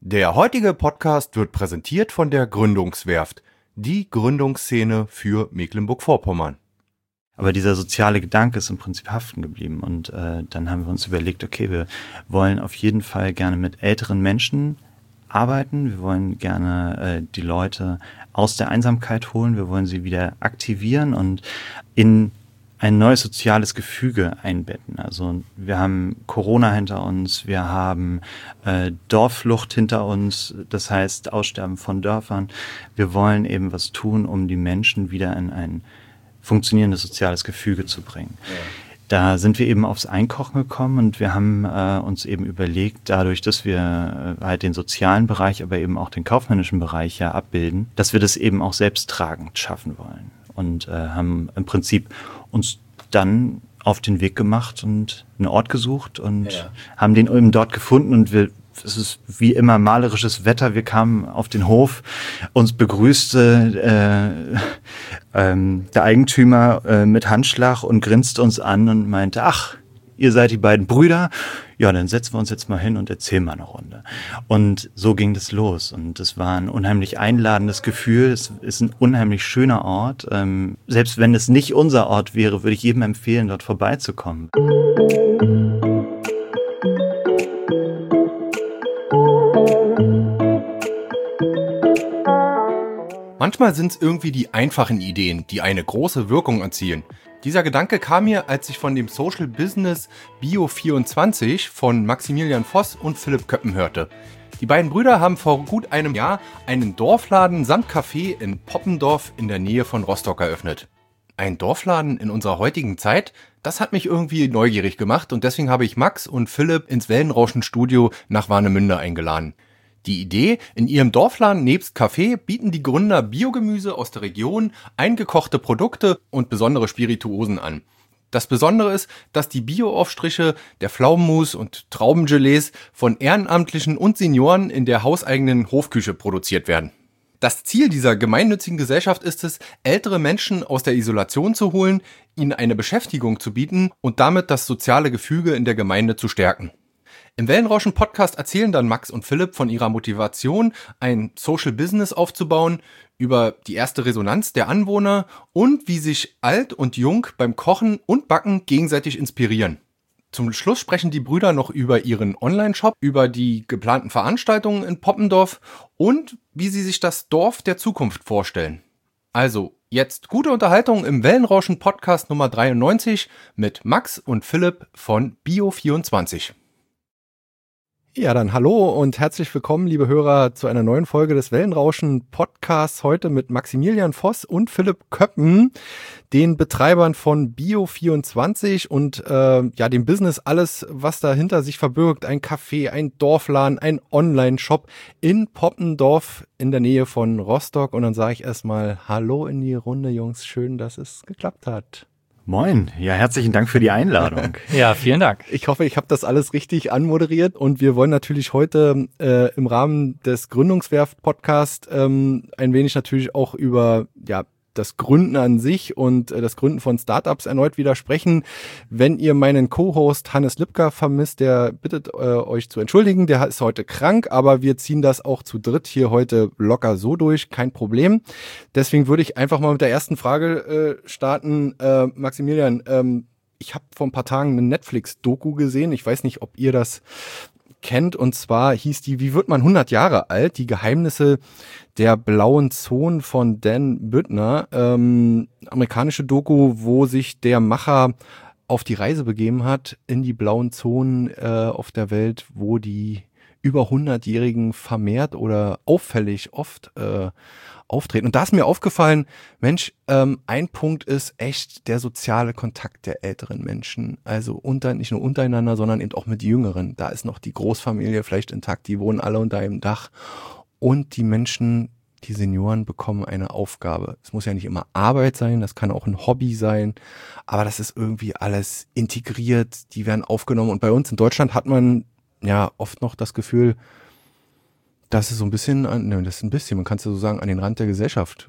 Der heutige Podcast wird präsentiert von der Gründungswerft, die Gründungsszene für Mecklenburg-Vorpommern. Aber dieser soziale Gedanke ist im Prinzip haften geblieben und dann haben wir uns überlegt, okay, wir wollen auf jeden Fall gerne mit älteren Menschen arbeiten, wir wollen gerne die Leute aus der Einsamkeit holen, wir wollen sie wieder aktivieren und in ein neues soziales Gefüge einbetten. Also wir haben Corona hinter uns, wir haben Dorfflucht hinter uns, das heißt Aussterben von Dörfern. Wir wollen eben was tun, um die Menschen wieder in ein funktionierendes soziales Gefüge zu bringen. Ja. Da sind wir eben aufs Einkochen gekommen und wir haben uns eben überlegt, dadurch, dass wir halt den sozialen Bereich, aber eben auch den kaufmännischen Bereich ja abbilden, dass wir das eben auch selbsttragend schaffen wollen. Und haben im Prinzip uns dann auf den Weg gemacht und einen Ort gesucht und haben den eben dort gefunden und es ist wie immer malerisches Wetter. Wir kamen auf den Hof, uns begrüßte der Eigentümer mit Handschlag und grinste uns an und meinte, ach, ihr seid die beiden Brüder? Ja, dann setzen wir uns jetzt mal hin und erzählen mal eine Runde. Und so ging das los. Und es war ein unheimlich einladendes Gefühl. Es ist ein unheimlich schöner Ort. Selbst wenn es nicht unser Ort wäre, würde ich jedem empfehlen, dort vorbeizukommen. Manchmal sind es irgendwie die einfachen Ideen, die eine große Wirkung erzielen. Dieser Gedanke kam mir, als ich von dem Social Business Bio24 von Maximilian Voss und Philipp Köppen hörte. Die beiden Brüder haben vor gut einem Jahr einen Dorfladen samt Café in Poppendorf in der Nähe von Rostock eröffnet. Ein Dorfladen in unserer heutigen Zeit, das hat mich irgendwie neugierig gemacht und deswegen habe ich Max und Philipp ins Wellenrauschen-Studio nach Warnemünde eingeladen. Die Idee, in ihrem Dorfladen nebst Kaffee bieten die Gründer Biogemüse aus der Region, eingekochte Produkte und besondere Spirituosen an. Das Besondere ist, dass die Bio-Aufstriche, der Pflaumenmus und Traubengelees von Ehrenamtlichen und Senioren in der hauseigenen Hofküche produziert werden. Das Ziel dieser gemeinnützigen Gesellschaft ist es, ältere Menschen aus der Isolation zu holen, ihnen eine Beschäftigung zu bieten und damit das soziale Gefüge in der Gemeinde zu stärken. Im Wellenrauschen-Podcast erzählen dann Max und Philipp von ihrer Motivation, ein Social Business aufzubauen, über die erste Resonanz der Anwohner und wie sich alt und jung beim Kochen und Backen gegenseitig inspirieren. Zum Schluss sprechen die Brüder noch über ihren Online-Shop, über die geplanten Veranstaltungen in Poppendorf und wie sie sich das Dorf der Zukunft vorstellen. Also, jetzt gute Unterhaltung im Wellenrauschen-Podcast Nummer 93 mit Max und Philipp von Bio24. Ja, dann hallo und herzlich willkommen, liebe Hörer, zu einer neuen Folge des Wellenrauschen-Podcasts. Heute mit Maximilian Voss und Philipp Köppen, den Betreibern von Bio24 und dem Business, alles, was dahinter sich verbirgt. Ein Café, ein Dorfladen, ein Online-Shop in Poppendorf in der Nähe von Rostock. Und dann sage ich erstmal Hallo in die Runde, Jungs. Schön, dass es geklappt hat. Moin, ja, herzlichen Dank für die Einladung. Ja, vielen Dank. Ich hoffe, ich habe das alles richtig anmoderiert und wir wollen natürlich heute im Rahmen des Gründungswerft-Podcasts ein wenig natürlich auch über das Gründen an sich und das Gründen von Startups erneut wieder sprechen. Wenn ihr meinen Co-Host Hannes Lipka vermisst, der bittet euch zu entschuldigen, der ist heute krank, aber wir ziehen das auch zu dritt hier heute locker so durch, kein Problem. Deswegen würde ich einfach mal mit der ersten Frage starten. Maximilian, ich habe vor ein paar Tagen eine Netflix-Doku gesehen, ich weiß nicht, ob ihr das kennt, und zwar hieß die Wie wird man 100 Jahre alt? Die Geheimnisse der blauen Zonen von Dan Büttner, amerikanische Doku, wo sich der Macher auf die Reise begeben hat in die blauen Zonen auf der Welt, wo die über 100-Jährigen vermehrt oder auffällig oft auftreten. Und da ist mir aufgefallen, Mensch, ein Punkt ist echt der soziale Kontakt der älteren Menschen. Also nicht nur untereinander, sondern eben auch mit Jüngeren. Da ist noch die Großfamilie vielleicht intakt, die wohnen alle unter einem Dach. Und die Menschen, die Senioren, bekommen eine Aufgabe. Es muss ja nicht immer Arbeit sein, das kann auch ein Hobby sein, aber das ist irgendwie alles integriert, die werden aufgenommen. Und bei uns in Deutschland hat man ja oft noch das Gefühl, dass es so ein bisschen, man kann es ja so sagen, an den Rand der Gesellschaft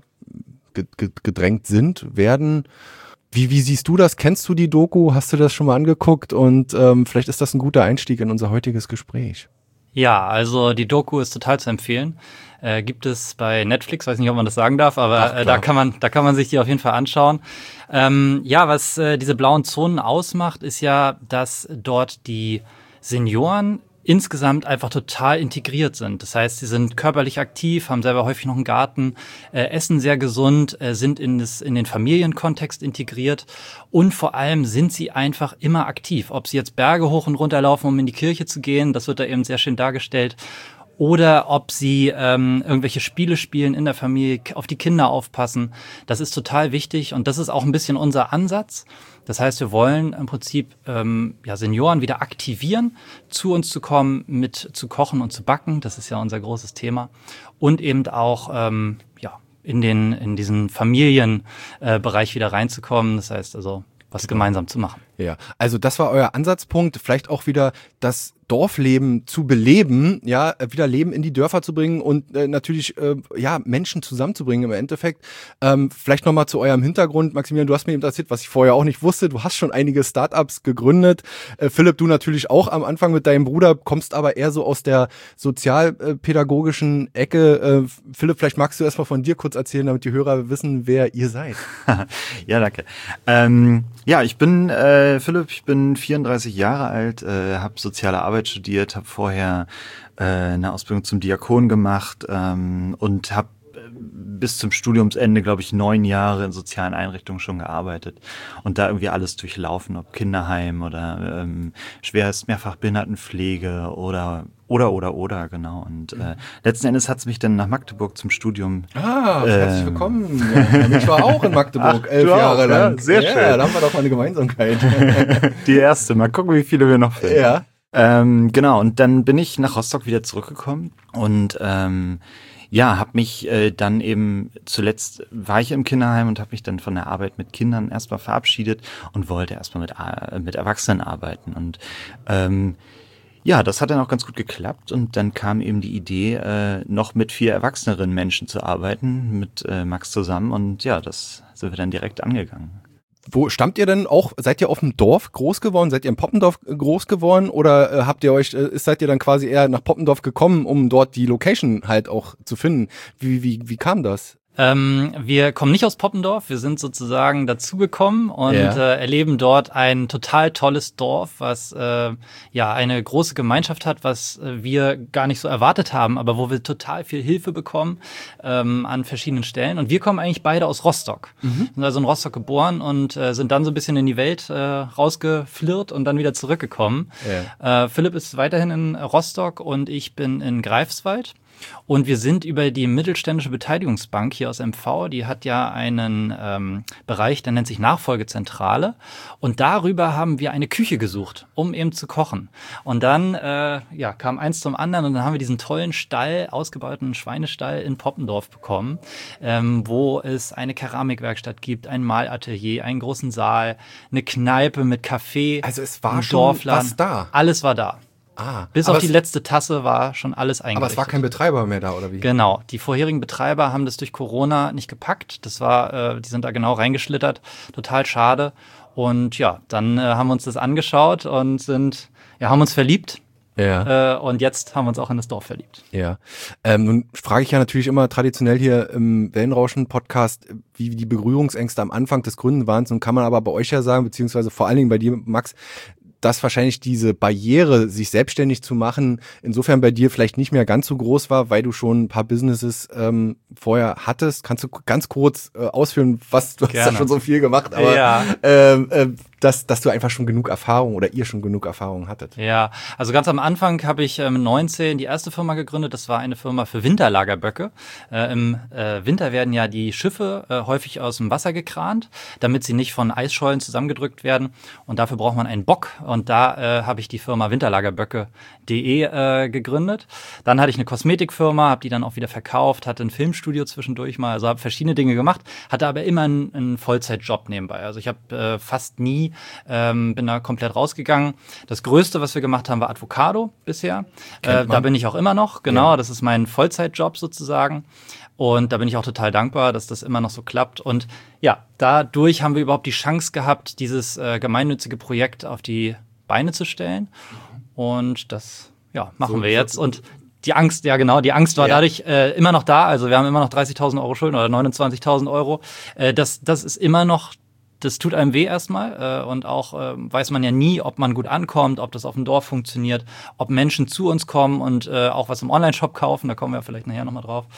gedrängt werden. Wie siehst du das? Kennst du die Doku? Hast du das schon mal angeguckt? Und vielleicht ist das ein guter Einstieg in unser heutiges Gespräch. Ja, also die Doku ist total zu empfehlen. Gibt es bei Netflix, weiß nicht, ob man das sagen darf, aber da kann man sich die auf jeden Fall anschauen. Was diese blauen Zonen ausmacht, ist ja, dass dort die Senioren insgesamt einfach total integriert sind. Das heißt, sie sind körperlich aktiv, haben selber häufig noch einen Garten, essen sehr gesund, sind in den Familienkontext integriert und vor allem sind sie einfach immer aktiv. Ob sie jetzt Berge hoch und runter laufen, um in die Kirche zu gehen, das wird da eben sehr schön dargestellt. Oder ob sie irgendwelche Spiele spielen in der Familie, auf die Kinder aufpassen. Das ist total wichtig und das ist auch ein bisschen unser Ansatz. Das heißt, wir wollen im Prinzip Senioren wieder aktivieren, zu uns zu kommen, mit zu kochen und zu backen. Das ist ja unser großes Thema. Und eben auch in diesen Familienbereich wieder reinzukommen. Das heißt also, was gemeinsam zu machen. Ja, also das war euer Ansatzpunkt, vielleicht auch wieder das Dorfleben zu beleben, ja, wieder Leben in die Dörfer zu bringen und natürlich Menschen zusammenzubringen im Endeffekt. Vielleicht nochmal zu eurem Hintergrund, Maximilian, du hast mir eben erzählt, was ich vorher auch nicht wusste, du hast schon einige Startups gegründet. Philipp, du natürlich auch am Anfang mit deinem Bruder, kommst aber eher so aus der sozialpädagogischen Ecke. Philipp, vielleicht magst du erstmal von dir kurz erzählen, damit die Hörer wissen, wer ihr seid. Ja, danke. Ich bin Philipp, ich bin 34 Jahre alt, habe soziale Arbeit studiert, habe vorher eine Ausbildung zum Diakon gemacht und habe bis zum Studiumsende, glaube ich, 9 Jahre in sozialen Einrichtungen schon gearbeitet und da irgendwie alles durchlaufen, ob Kinderheim oder schwerst Mehrfachbehindertenpflege oder, genau. Und letzten Endes hat es mich dann nach Magdeburg zum Studium. Herzlich willkommen. Ja, ich war auch in Magdeburg 11 Jahre lang. Ja, sehr schön. Da haben wir doch mal eine Gemeinsamkeit. Die erste. Mal gucken, wie viele wir noch finden. Ja. Genau. Und dann bin ich nach Rostock wieder zurückgekommen und habe mich dann eben zuletzt war ich im Kinderheim und habe mich dann von der Arbeit mit Kindern erstmal verabschiedet und wollte erstmal mit Erwachsenen arbeiten. Und das hat dann auch ganz gut geklappt und dann kam eben die Idee, noch mit 4 erwachseneren Menschen zu arbeiten, mit Max zusammen und das sind wir dann direkt angegangen. Wo stammt ihr denn auch? Seid ihr auf dem Dorf groß geworden? Seid ihr in Poppendorf groß geworden? Oder seid ihr dann quasi eher nach Poppendorf gekommen, um dort die Location halt auch zu finden? Wie kam das? Wir kommen nicht aus Poppendorf, wir sind sozusagen dazugekommen und erleben dort ein total tolles Dorf, was eine große Gemeinschaft hat, was wir gar nicht so erwartet haben, aber wo wir total viel Hilfe bekommen an verschiedenen Stellen. Und wir kommen eigentlich beide aus Rostock. Sind also in Rostock geboren und sind dann so ein bisschen in die Welt rausgeflirrt und dann wieder zurückgekommen. Philipp ist weiterhin in Rostock und ich bin in Greifswald. Und wir sind über die Mittelständische Beteiligungsbank hier aus MV, die hat ja einen Bereich, der nennt sich Nachfolgezentrale. Und darüber haben wir eine Küche gesucht, um eben zu kochen. Und dann kam eins zum anderen und dann haben wir diesen tollen Stall, ausgebauten Schweinestall in Poppendorf bekommen, wo es eine Keramikwerkstatt gibt, ein Malatelier, einen großen Saal, eine Kneipe mit Café. Also es war schon was da. Alles war da. Bis auf die letzte Tasse war schon alles eingerichtet. Aber es war kein Betreiber mehr da, oder wie? Genau. Die vorherigen Betreiber haben das durch Corona nicht gepackt. Die sind da genau reingeschlittert. Total schade. Und dann haben wir uns das angeschaut und haben uns verliebt. Ja. Und jetzt haben wir uns auch in das Dorf verliebt. Ja. Nun frage ich ja natürlich immer traditionell hier im Wellenrauschen-Podcast, wie die Berührungsängste am Anfang des Gründen waren. Nun kann man aber bei euch ja sagen, beziehungsweise vor allen Dingen bei dir, Max, dass wahrscheinlich diese Barriere, sich selbstständig zu machen, insofern bei dir vielleicht nicht mehr ganz so groß war, weil du schon ein paar Businesses vorher hattest. Kannst du ganz kurz ausführen, du hast ja schon so viel gemacht, aber dass du einfach schon genug Erfahrung oder ihr schon genug Erfahrung hattet. Ja, also ganz am Anfang habe ich mit 19 die erste Firma gegründet. Das war eine Firma für Winterlagerböcke. Im Winter werden ja die Schiffe häufig aus dem Wasser gekrant, damit sie nicht von Eisschollen zusammengedrückt werden. Und dafür braucht man einen Bock. Und da habe ich die Firma Winterlagerböcke.de gegründet. Dann hatte ich eine Kosmetikfirma, habe die dann auch wieder verkauft, hatte ein Filmstudio zwischendurch mal, also habe verschiedene Dinge gemacht, hatte aber immer einen Vollzeitjob nebenbei. Also ich habe fast nie, bin da komplett rausgegangen. Das Größte, was wir gemacht haben, war Advocado bisher. Da bin ich auch immer noch, genau, ja. Das ist mein Vollzeitjob sozusagen. Und da bin ich auch total dankbar, dass das immer noch so klappt. Und ja, dadurch haben wir überhaupt die Chance gehabt, dieses gemeinnützige Projekt auf die Beine zu stellen. Und das ja, machen wir jetzt. Und die Angst, ja genau, die Angst war dadurch immer noch da. Also wir haben immer noch 30.000 Euro Schulden oder 29.000 Euro. Das ist immer noch, das tut einem weh erstmal. Und auch weiß man ja nie, ob man gut ankommt, ob das auf dem Dorf funktioniert, ob Menschen zu uns kommen und auch was im Online-Shop kaufen. Da kommen wir vielleicht nachher nochmal drauf.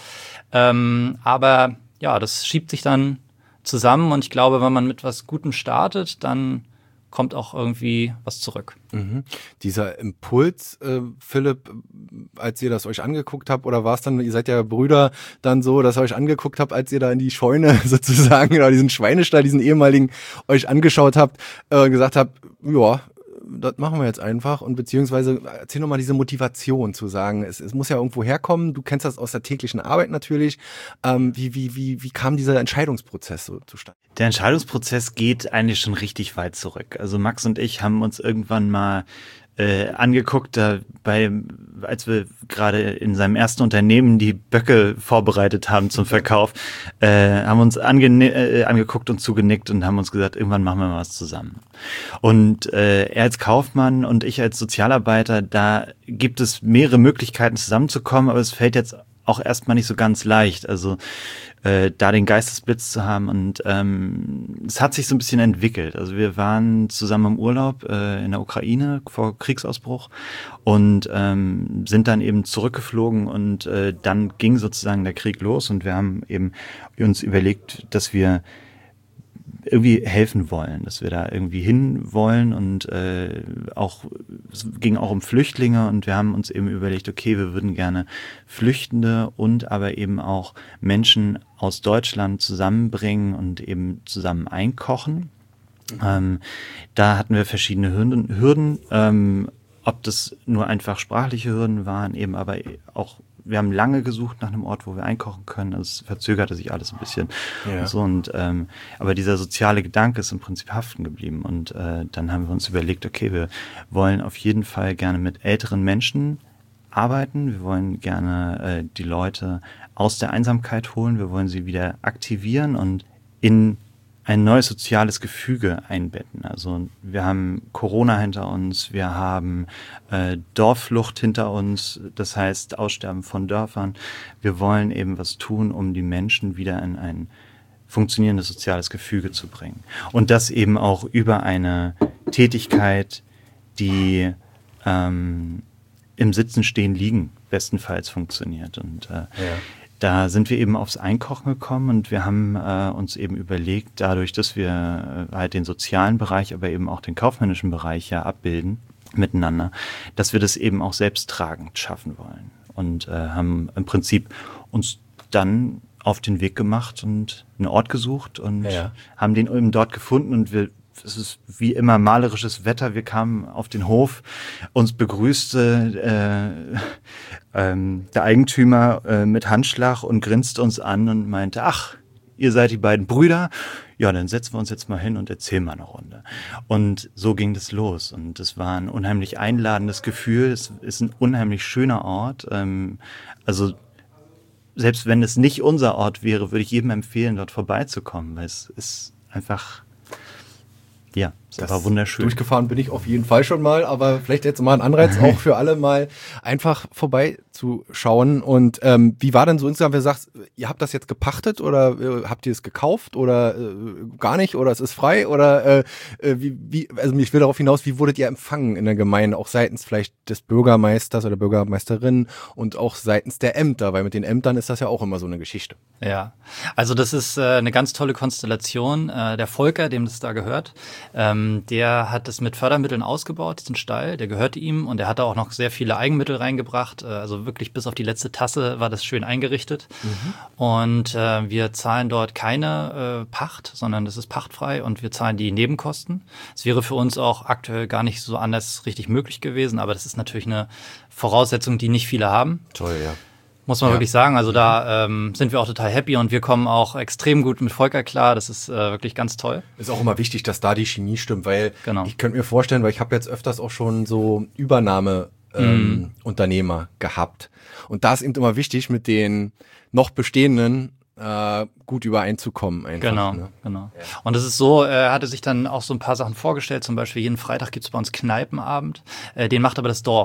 Aber ja, das schiebt sich dann zusammen. Und ich glaube, wenn man mit was Gutem startet, dann kommt auch irgendwie was zurück. Mhm. Dieser Impuls, Philipp, als ihr das euch angeguckt habt, oder war es dann, ihr seid ja Brüder, dann so, dass ihr euch angeguckt habt, als ihr da in die Scheune sozusagen, oder diesen Schweinestall, diesen ehemaligen, euch angeschaut habt, gesagt habt, ja, das machen wir jetzt einfach, und beziehungsweise erzähl nochmal diese Motivation zu sagen, es muss ja irgendwo herkommen, du kennst das aus der täglichen Arbeit natürlich, wie kam dieser Entscheidungsprozess so zustande? Der Entscheidungsprozess geht eigentlich schon richtig weit zurück. Also Max und ich haben uns irgendwann mal angeguckt, als wir gerade in seinem ersten Unternehmen die Böcke vorbereitet haben zum Verkauf, haben uns angeguckt und zugenickt und haben uns gesagt, irgendwann machen wir mal was zusammen. Und er als Kaufmann und ich als Sozialarbeiter, da gibt es mehrere Möglichkeiten zusammenzukommen, aber es fällt jetzt auch erstmal nicht so ganz leicht. Also da den Geistesblitz zu haben, und es hat sich so ein bisschen entwickelt. Also wir waren zusammen im Urlaub in der Ukraine vor Kriegsausbruch und sind dann eben zurückgeflogen, und dann ging sozusagen der Krieg los, und wir haben eben uns überlegt, dass wir irgendwie helfen wollen, dass wir da irgendwie hin wollen, und es ging auch um Flüchtlinge, und wir haben uns eben überlegt, okay, wir würden gerne Flüchtende und aber eben auch Menschen aus Deutschland zusammenbringen und eben zusammen einkochen. Da hatten wir verschiedene Hürden, ob das nur einfach sprachliche Hürden waren, eben aber auch, wir haben lange gesucht nach einem Ort, wo wir einkochen können. Also es verzögerte sich alles ein bisschen. Ja. Und so, aber dieser soziale Gedanke ist im Prinzip haften geblieben. Und dann haben wir uns überlegt, okay, wir wollen auf jeden Fall gerne mit älteren Menschen arbeiten. Wir wollen gerne die Leute aus der Einsamkeit holen. Wir wollen sie wieder aktivieren und in ein neues soziales Gefüge einbetten. Also wir haben Corona hinter uns, wir haben Dorfflucht hinter uns, das heißt Aussterben von Dörfern. Wir wollen eben was tun, um die Menschen wieder in ein funktionierendes soziales Gefüge zu bringen. Und das eben auch über eine Tätigkeit, die im Sitzen, Stehen, Liegen bestenfalls funktioniert. Und da sind wir eben aufs Einkochen gekommen, und wir haben uns eben überlegt, dadurch, dass wir halt den sozialen Bereich, aber eben auch den kaufmännischen Bereich ja abbilden miteinander, dass wir das eben auch selbsttragend schaffen wollen. Und haben im Prinzip uns dann auf den Weg gemacht und einen Ort gesucht und haben den eben dort gefunden, und es ist wie immer malerisches Wetter. Wir kamen auf den Hof, uns begrüßte der Eigentümer mit Handschlag und grinste uns an und meinte, ach, ihr seid die beiden Brüder? Ja, dann setzen wir uns jetzt mal hin und erzählen mal eine Runde. Und so ging das los, und es war ein unheimlich einladendes Gefühl. Es ist ein unheimlich schöner Ort. Also selbst wenn es nicht unser Ort wäre, würde ich jedem empfehlen, dort vorbeizukommen, weil es ist einfach... Ja, das war wunderschön. Durchgefahren bin ich auf jeden Fall schon mal, aber vielleicht jetzt mal ein Anreiz auch für alle, mal einfach vorbeizuschauen. Und wie war denn so insgesamt, wenn du sagst, ihr habt das jetzt gepachtet oder habt ihr es gekauft oder gar nicht oder es ist frei oder also ich will darauf hinaus, wie wurdet ihr empfangen in der Gemeinde, auch seitens vielleicht des Bürgermeisters oder Bürgermeisterin und auch seitens der Ämter, weil mit den Ämtern ist das ja auch immer so eine Geschichte. Ja, also das ist eine ganz tolle Konstellation. Der Volker, dem das da gehört, der hat es mit Fördermitteln ausgebaut, diesen Stall, der gehörte ihm, und er hat da auch noch sehr viele Eigenmittel reingebracht, also wirklich bis auf die letzte Tasse war das schön eingerichtet. Und wir zahlen dort keine Pacht, sondern das ist pachtfrei, und wir zahlen die Nebenkosten. Es wäre für uns auch aktuell gar nicht so anders richtig möglich gewesen, aber das ist natürlich eine Voraussetzung, die nicht viele haben. Toll, ja. Muss man wirklich sagen. Also da sind wir auch total happy, und wir kommen auch extrem gut mit Volker klar. Das ist wirklich ganz toll. Ist auch immer wichtig, dass da die Chemie stimmt, weil ich könnte mir vorstellen, weil ich habe jetzt öfters auch schon so Übernahmeunternehmer gehabt. Und da ist eben immer wichtig, mit den noch bestehenden gut übereinzukommen einfach. Genau. Ja. Und es ist so, er hatte sich dann auch so ein paar Sachen vorgestellt, zum Beispiel jeden Freitag gibt's bei uns Kneipenabend, den macht aber das Dorf.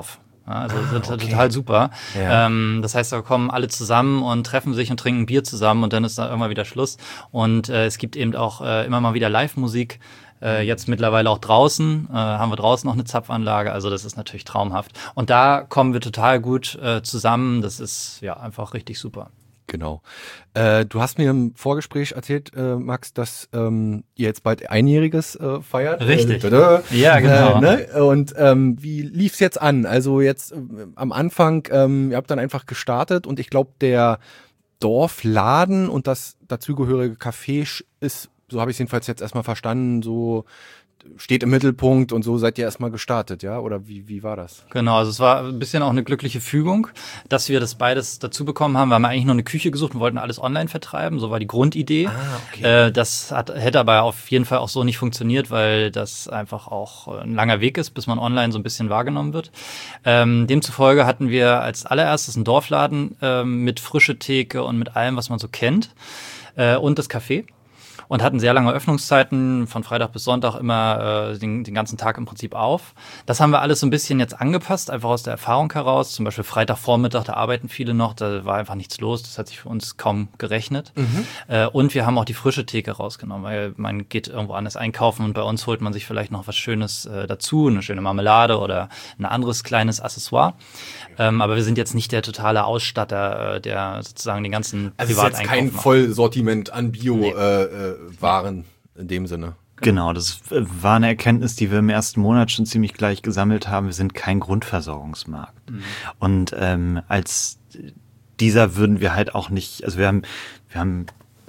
Ja, also total super. Ja. Das heißt, da kommen alle zusammen und treffen sich und trinken Bier zusammen und dann ist da irgendwann wieder Schluss. Und es gibt eben auch immer mal wieder Live-Musik. Jetzt mittlerweile auch draußen, haben wir draußen noch eine Zapfanlage, also das ist natürlich traumhaft. Und da kommen wir total gut zusammen, das ist ja einfach richtig super. Genau. Du hast mir im Vorgespräch erzählt, Max, dass ihr jetzt bald Einjähriges feiert. Richtig. Ja, genau. Ne? Und wie lief's jetzt an? Also jetzt am Anfang, ihr habt dann einfach gestartet und ich glaube, der Dorfladen und das dazugehörige Café ist, so habe ich es jedenfalls jetzt erstmal verstanden, so steht im Mittelpunkt und so seid ihr erstmal gestartet, ja? Oder wie war das? Genau, also es war ein bisschen auch eine glückliche Fügung, dass wir das beides dazu bekommen haben. Wir haben eigentlich nur eine Küche gesucht und wollten alles online vertreiben, so war die Grundidee. Okay. Das hätte aber auf jeden Fall auch so nicht funktioniert, weil das einfach auch ein langer Weg ist, bis man online so ein bisschen wahrgenommen wird. Demzufolge hatten wir als allererstes einen Dorfladen mit frische Theke und mit allem, was man so kennt, und das Café. Und hatten sehr lange Öffnungszeiten, von Freitag bis Sonntag immer den ganzen Tag im Prinzip auf. Das haben wir alles so ein bisschen jetzt angepasst, einfach aus der Erfahrung heraus. Zum Beispiel Freitagvormittag, da arbeiten viele noch, da war einfach nichts los. Das hat sich für uns kaum gerechnet. Und wir haben auch die frische Theke rausgenommen, weil man geht irgendwo anders einkaufen und bei uns holt man sich vielleicht noch was Schönes dazu, eine schöne Marmelade oder ein anderes kleines Accessoire. Aber wir sind jetzt nicht der totale Ausstatter, der sozusagen den ganzen Also Privateinkauf ist jetzt kein macht. Vollsortiment an Bio-Waren in dem Sinne. Genau, das war eine Erkenntnis, die wir im ersten Monat schon ziemlich gleich gesammelt haben. Wir sind kein Grundversorgungsmarkt. Und als dieser würden wir halt auch nicht, also wir haben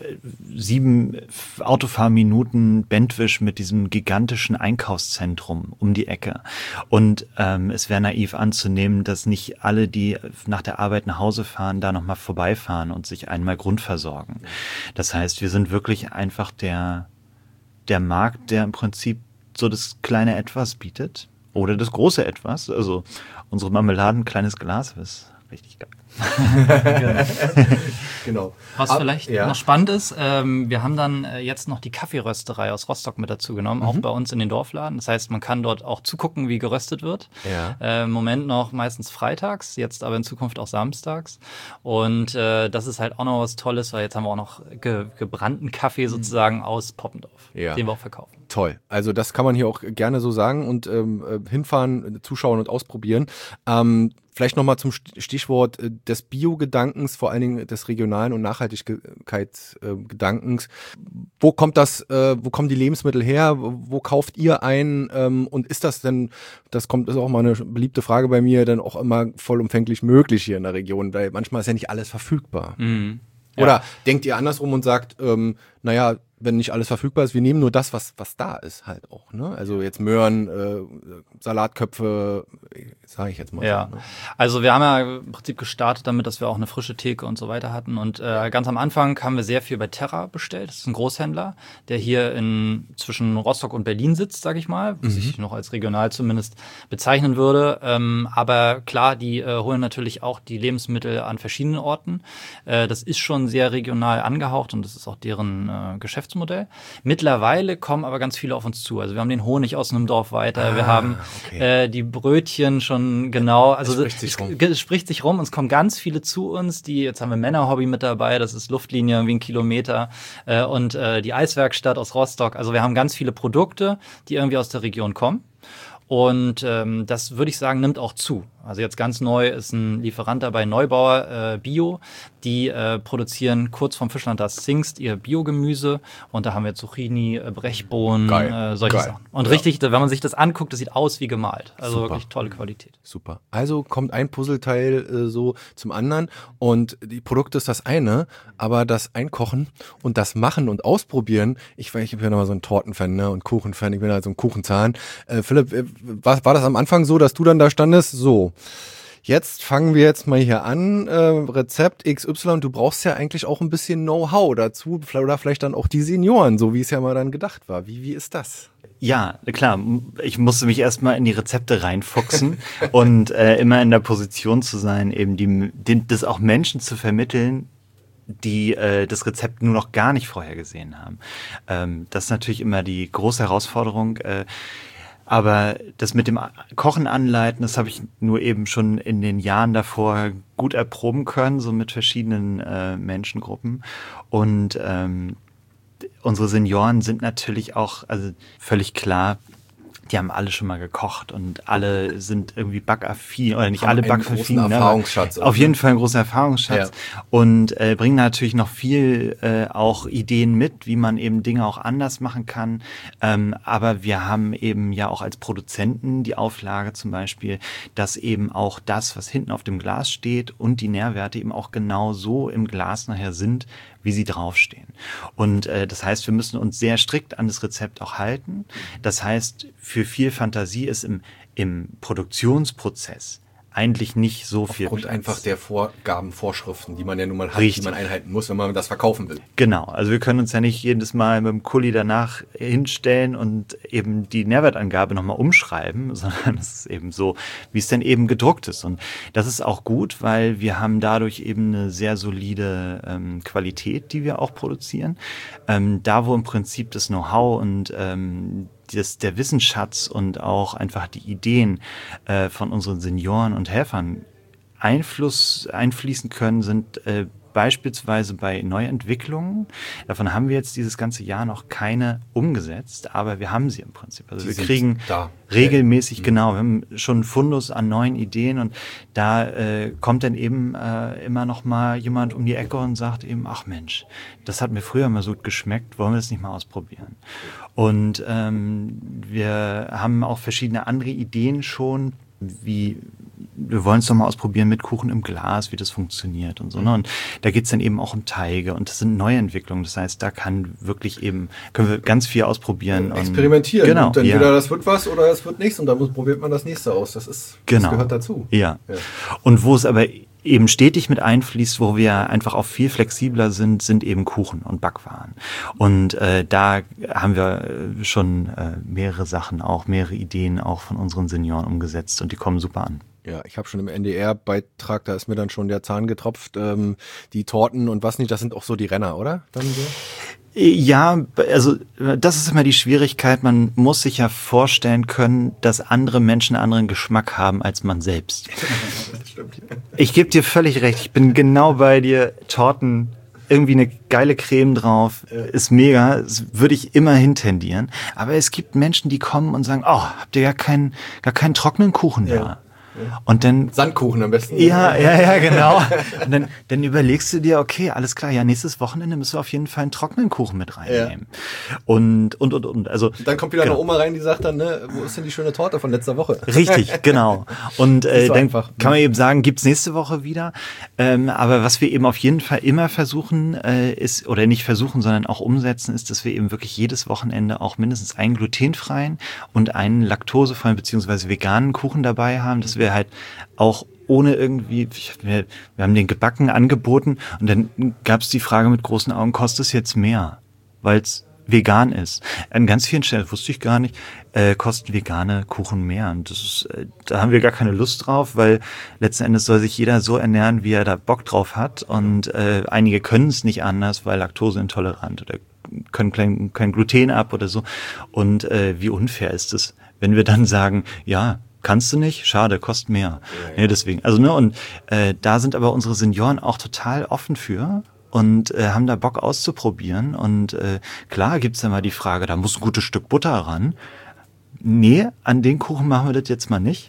7 Autofahrminuten Bentwisch mit diesem gigantischen Einkaufszentrum um die Ecke. Und es wäre naiv anzunehmen, dass nicht alle, die nach der Arbeit nach Hause fahren, da nochmal vorbeifahren und sich einmal grundversorgen. Das heißt, wir sind wirklich einfach der Markt, der im Prinzip so das kleine Etwas bietet oder das große Etwas. Also unsere Marmeladen, kleines Glas, ist richtig geil. Genau. Was vielleicht noch spannend ist, wir haben dann jetzt noch die Kaffeerösterei aus Rostock mit dazu genommen, auch bei uns in den Dorfladen. Das heißt, man kann dort auch zugucken, wie geröstet wird. Ja. Im Moment noch meistens freitags, jetzt aber in Zukunft auch samstags. Und das ist halt auch noch was Tolles, weil jetzt haben wir auch noch gebrannten Kaffee sozusagen aus Poppendorf, den wir auch verkaufen. Toll. Also das kann man hier auch gerne so sagen und hinfahren, zuschauen und ausprobieren. Vielleicht nochmal zum Stichwort des Bio-Gedankens, vor allen Dingen des regionalen und Nachhaltigkeitsgedankens. Wo kommen die Lebensmittel her? Wo kauft ihr ein? Und ist das denn, das ist auch mal eine beliebte Frage bei mir, dann auch immer vollumfänglich möglich hier in der Region? Weil manchmal ist ja nicht alles verfügbar. Mhm. Oder denkt ihr andersrum und sagt, naja, wenn nicht alles verfügbar ist, wir nehmen nur das, was da ist halt auch, ne? Also jetzt Möhren, Salatköpfe, sage ich jetzt mal. Ja, so, ne? Also wir haben ja im Prinzip gestartet damit, dass wir auch eine frische Theke und so weiter hatten und ganz am Anfang haben wir sehr viel bei Terra bestellt. Das ist ein Großhändler, der hier zwischen Rostock und Berlin sitzt, sage ich mal, was ich noch als regional zumindest bezeichnen würde. Aber klar, die holen natürlich auch die Lebensmittel an verschiedenen Orten. Das ist schon sehr regional angehaucht und das ist auch deren Geschäftsmodell. Mittlerweile kommen aber ganz viele auf uns zu. Also wir haben den Honig aus einem Dorf weiter, wir haben die Brötchen schon genau, also es spricht sich rum und es kommen ganz viele zu uns, jetzt haben wir Männerhobby mit dabei, das ist Luftlinie wie 1 Kilometer und die Eiswerkstatt aus Rostock. Also wir haben ganz viele Produkte, die irgendwie aus der Region kommen. Und das würde ich sagen, nimmt auch zu. Also jetzt ganz neu ist ein Lieferant dabei, Neubauer Bio. Die produzieren kurz vom Fischland das Zingst ihr Biogemüse. Und da haben wir Zucchini, Brechbohnen, solche Sachen. Und richtig, wenn man sich das anguckt, das sieht aus wie gemalt. Also Super. Wirklich tolle Qualität. Super. Also kommt ein Puzzleteil so zum anderen und die Produkte ist das eine, aber das Einkochen und das Machen und Ausprobieren, ich bin ja nochmal so ein Tortenfan, ne, und Kuchenfan, ich bin halt so ein Kuchenzahn. Philipp, war das am Anfang so, dass du dann da standest? So, jetzt fangen wir jetzt mal hier an, Rezept XY, du brauchst ja eigentlich auch ein bisschen Know-how dazu oder vielleicht dann auch die Senioren, so wie es ja mal dann gedacht war. Wie ist das? Ja, klar. Ich musste mich erstmal in die Rezepte reinfuchsen und immer in der Position zu sein, eben das auch Menschen zu vermitteln, die das Rezept nur noch gar nicht vorher gesehen haben. Das ist natürlich immer die große Herausforderung. Aber das mit dem Kochen anleiten, das habe ich nur eben schon in den Jahren davor gut erproben können, so mit verschiedenen Menschengruppen. Und unsere Senioren sind natürlich auch, also völlig klar, die haben alle schon mal gekocht und alle sind irgendwie backaffin, oder nicht alle backaffin. Erfahrungsschatz. Auf jeden Fall einen großen Erfahrungsschatz. Ja. Und bringen natürlich noch viel auch Ideen mit, wie man eben Dinge auch anders machen kann. Aber wir haben eben ja auch als Produzenten die Auflage zum Beispiel, dass eben auch das, was hinten auf dem Glas steht und die Nährwerte eben auch genau so im Glas nachher sind, wie sie draufstehen. Und das heißt, wir müssen uns sehr strikt an das Rezept auch halten. Das heißt, für viel Fantasie ist im Produktionsprozess eigentlich nicht so viel Aufgrund Platz. einfach der Vorgaben, Vorschriften, die man ja nun mal hat, Richtig. die man einhalten muss, wenn man das verkaufen will. Genau, also wir können uns ja nicht jedes Mal mit dem Kuli danach hinstellen und eben die Nährwertangabe nochmal umschreiben, sondern es ist eben so, wie es denn eben gedruckt ist. Und das ist auch gut, weil wir haben dadurch eben eine sehr solide Qualität, die wir auch produzieren. Da, wo im Prinzip das Know-how und der Wissensschatz und auch einfach die Ideen von unseren Senioren und Helfern einfließen können, sind beispielsweise bei Neuentwicklungen. Davon haben wir jetzt dieses ganze Jahr noch keine umgesetzt, aber wir haben sie im Prinzip. Also wir kriegen regelmäßig, genau, wir haben schon einen Fundus an neuen Ideen und da kommt dann eben immer noch mal jemand um die Ecke und sagt eben, ach Mensch, das hat mir früher mal so gut geschmeckt, wollen wir das nicht mal ausprobieren? Und wir haben auch verschiedene andere Ideen schon, wie wir wollen es doch mal ausprobieren mit Kuchen im Glas, wie das funktioniert und so. Ne? Und da geht's dann eben auch um Teige und das sind Neuentwicklungen. Das heißt, da können wir ganz viel ausprobieren. Experimentieren. Genau, und entweder das wird was oder es wird nichts und dann probiert man das nächste aus. Das gehört dazu. Ja. Und wo es aber eben stetig mit einfließt, wo wir einfach auch viel flexibler sind eben Kuchen und Backwaren. Und da haben wir schon mehrere Ideen auch von unseren Senioren umgesetzt und die kommen super an. Ja, ich habe schon im NDR-Beitrag, da ist mir dann schon der Zahn getropft, die Torten und was nicht, das sind auch so die Renner, oder? Dann so? Ja, also das ist immer die Schwierigkeit. Man muss sich ja vorstellen können, dass andere Menschen einen anderen Geschmack haben als man selbst. Das stimmt. Ich gebe dir völlig recht. Ich bin genau bei dir. Torten, irgendwie eine geile Creme drauf, ist mega. Das würde ich immer hintendieren. Aber es gibt Menschen, die kommen und sagen, oh, habt ihr gar keinen trockenen Kuchen da? Ja. Und dann Sandkuchen am besten. Ja, genau. Und dann überlegst du dir, okay, alles klar, ja, nächstes Wochenende müssen wir auf jeden Fall einen trockenen Kuchen mit reinnehmen. Ja. Und. Also, dann kommt wieder eine Oma rein, die sagt dann, ne, wo ist denn die schöne Torte von letzter Woche? Richtig, genau. Und so dann kann man eben sagen, gibt's nächste Woche wieder. Aber was wir eben auf jeden Fall immer versuchen, ist, oder nicht versuchen, sondern auch umsetzen, ist, dass wir eben wirklich jedes Wochenende auch mindestens einen glutenfreien und einen laktosefreien bzw. veganen Kuchen dabei haben, dass wir halt auch ohne irgendwie, wir haben den gebacken angeboten und dann gab es die Frage mit großen Augen, kostet es jetzt mehr, weil es vegan ist. An ganz vielen Stellen, wusste ich gar nicht, kosten vegane Kuchen mehr. Und das ist, da haben wir gar keine Lust drauf, weil letzten Endes soll sich jeder so ernähren, wie er da Bock drauf hat. Und einige können es nicht anders, weil laktoseintolerant oder können kein Gluten ab oder so. Und wie unfair ist es, wenn wir dann sagen, ja, kannst du nicht? Schade, kostet mehr. Ja. Nee, deswegen. Also, ne, und da sind aber unsere Senioren auch total offen für und haben da Bock auszuprobieren. Und klar gibt's dann mal die Frage, da muss ein gutes Stück Butter ran. Nee, an den Kuchen machen wir das jetzt mal nicht.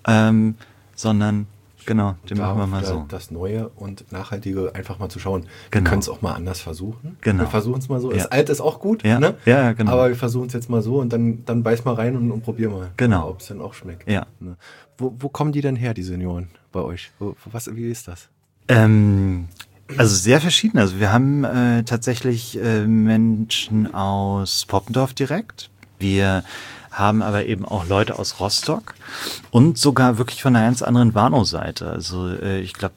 Sondern, genau, den machen wir mal so. Das Neue und Nachhaltige einfach mal zu schauen. Genau. Wir können es auch mal anders versuchen. Genau. Wir versuchen es mal so. Ja. Das Alte ist auch gut, ja. Ne? Ja, genau. Aber wir versuchen es jetzt mal so und dann beiß mal rein und probier mal, genau. ob es dann auch schmeckt. Ja. Ne? Wo kommen die denn her, die Senioren bei euch? Wie ist das? Also sehr verschieden. Also wir haben tatsächlich Menschen aus Poppendorf direkt. Wir haben aber eben auch Leute aus Rostock und sogar wirklich von einer ganz anderen Warnow-Seite. Also ich glaube,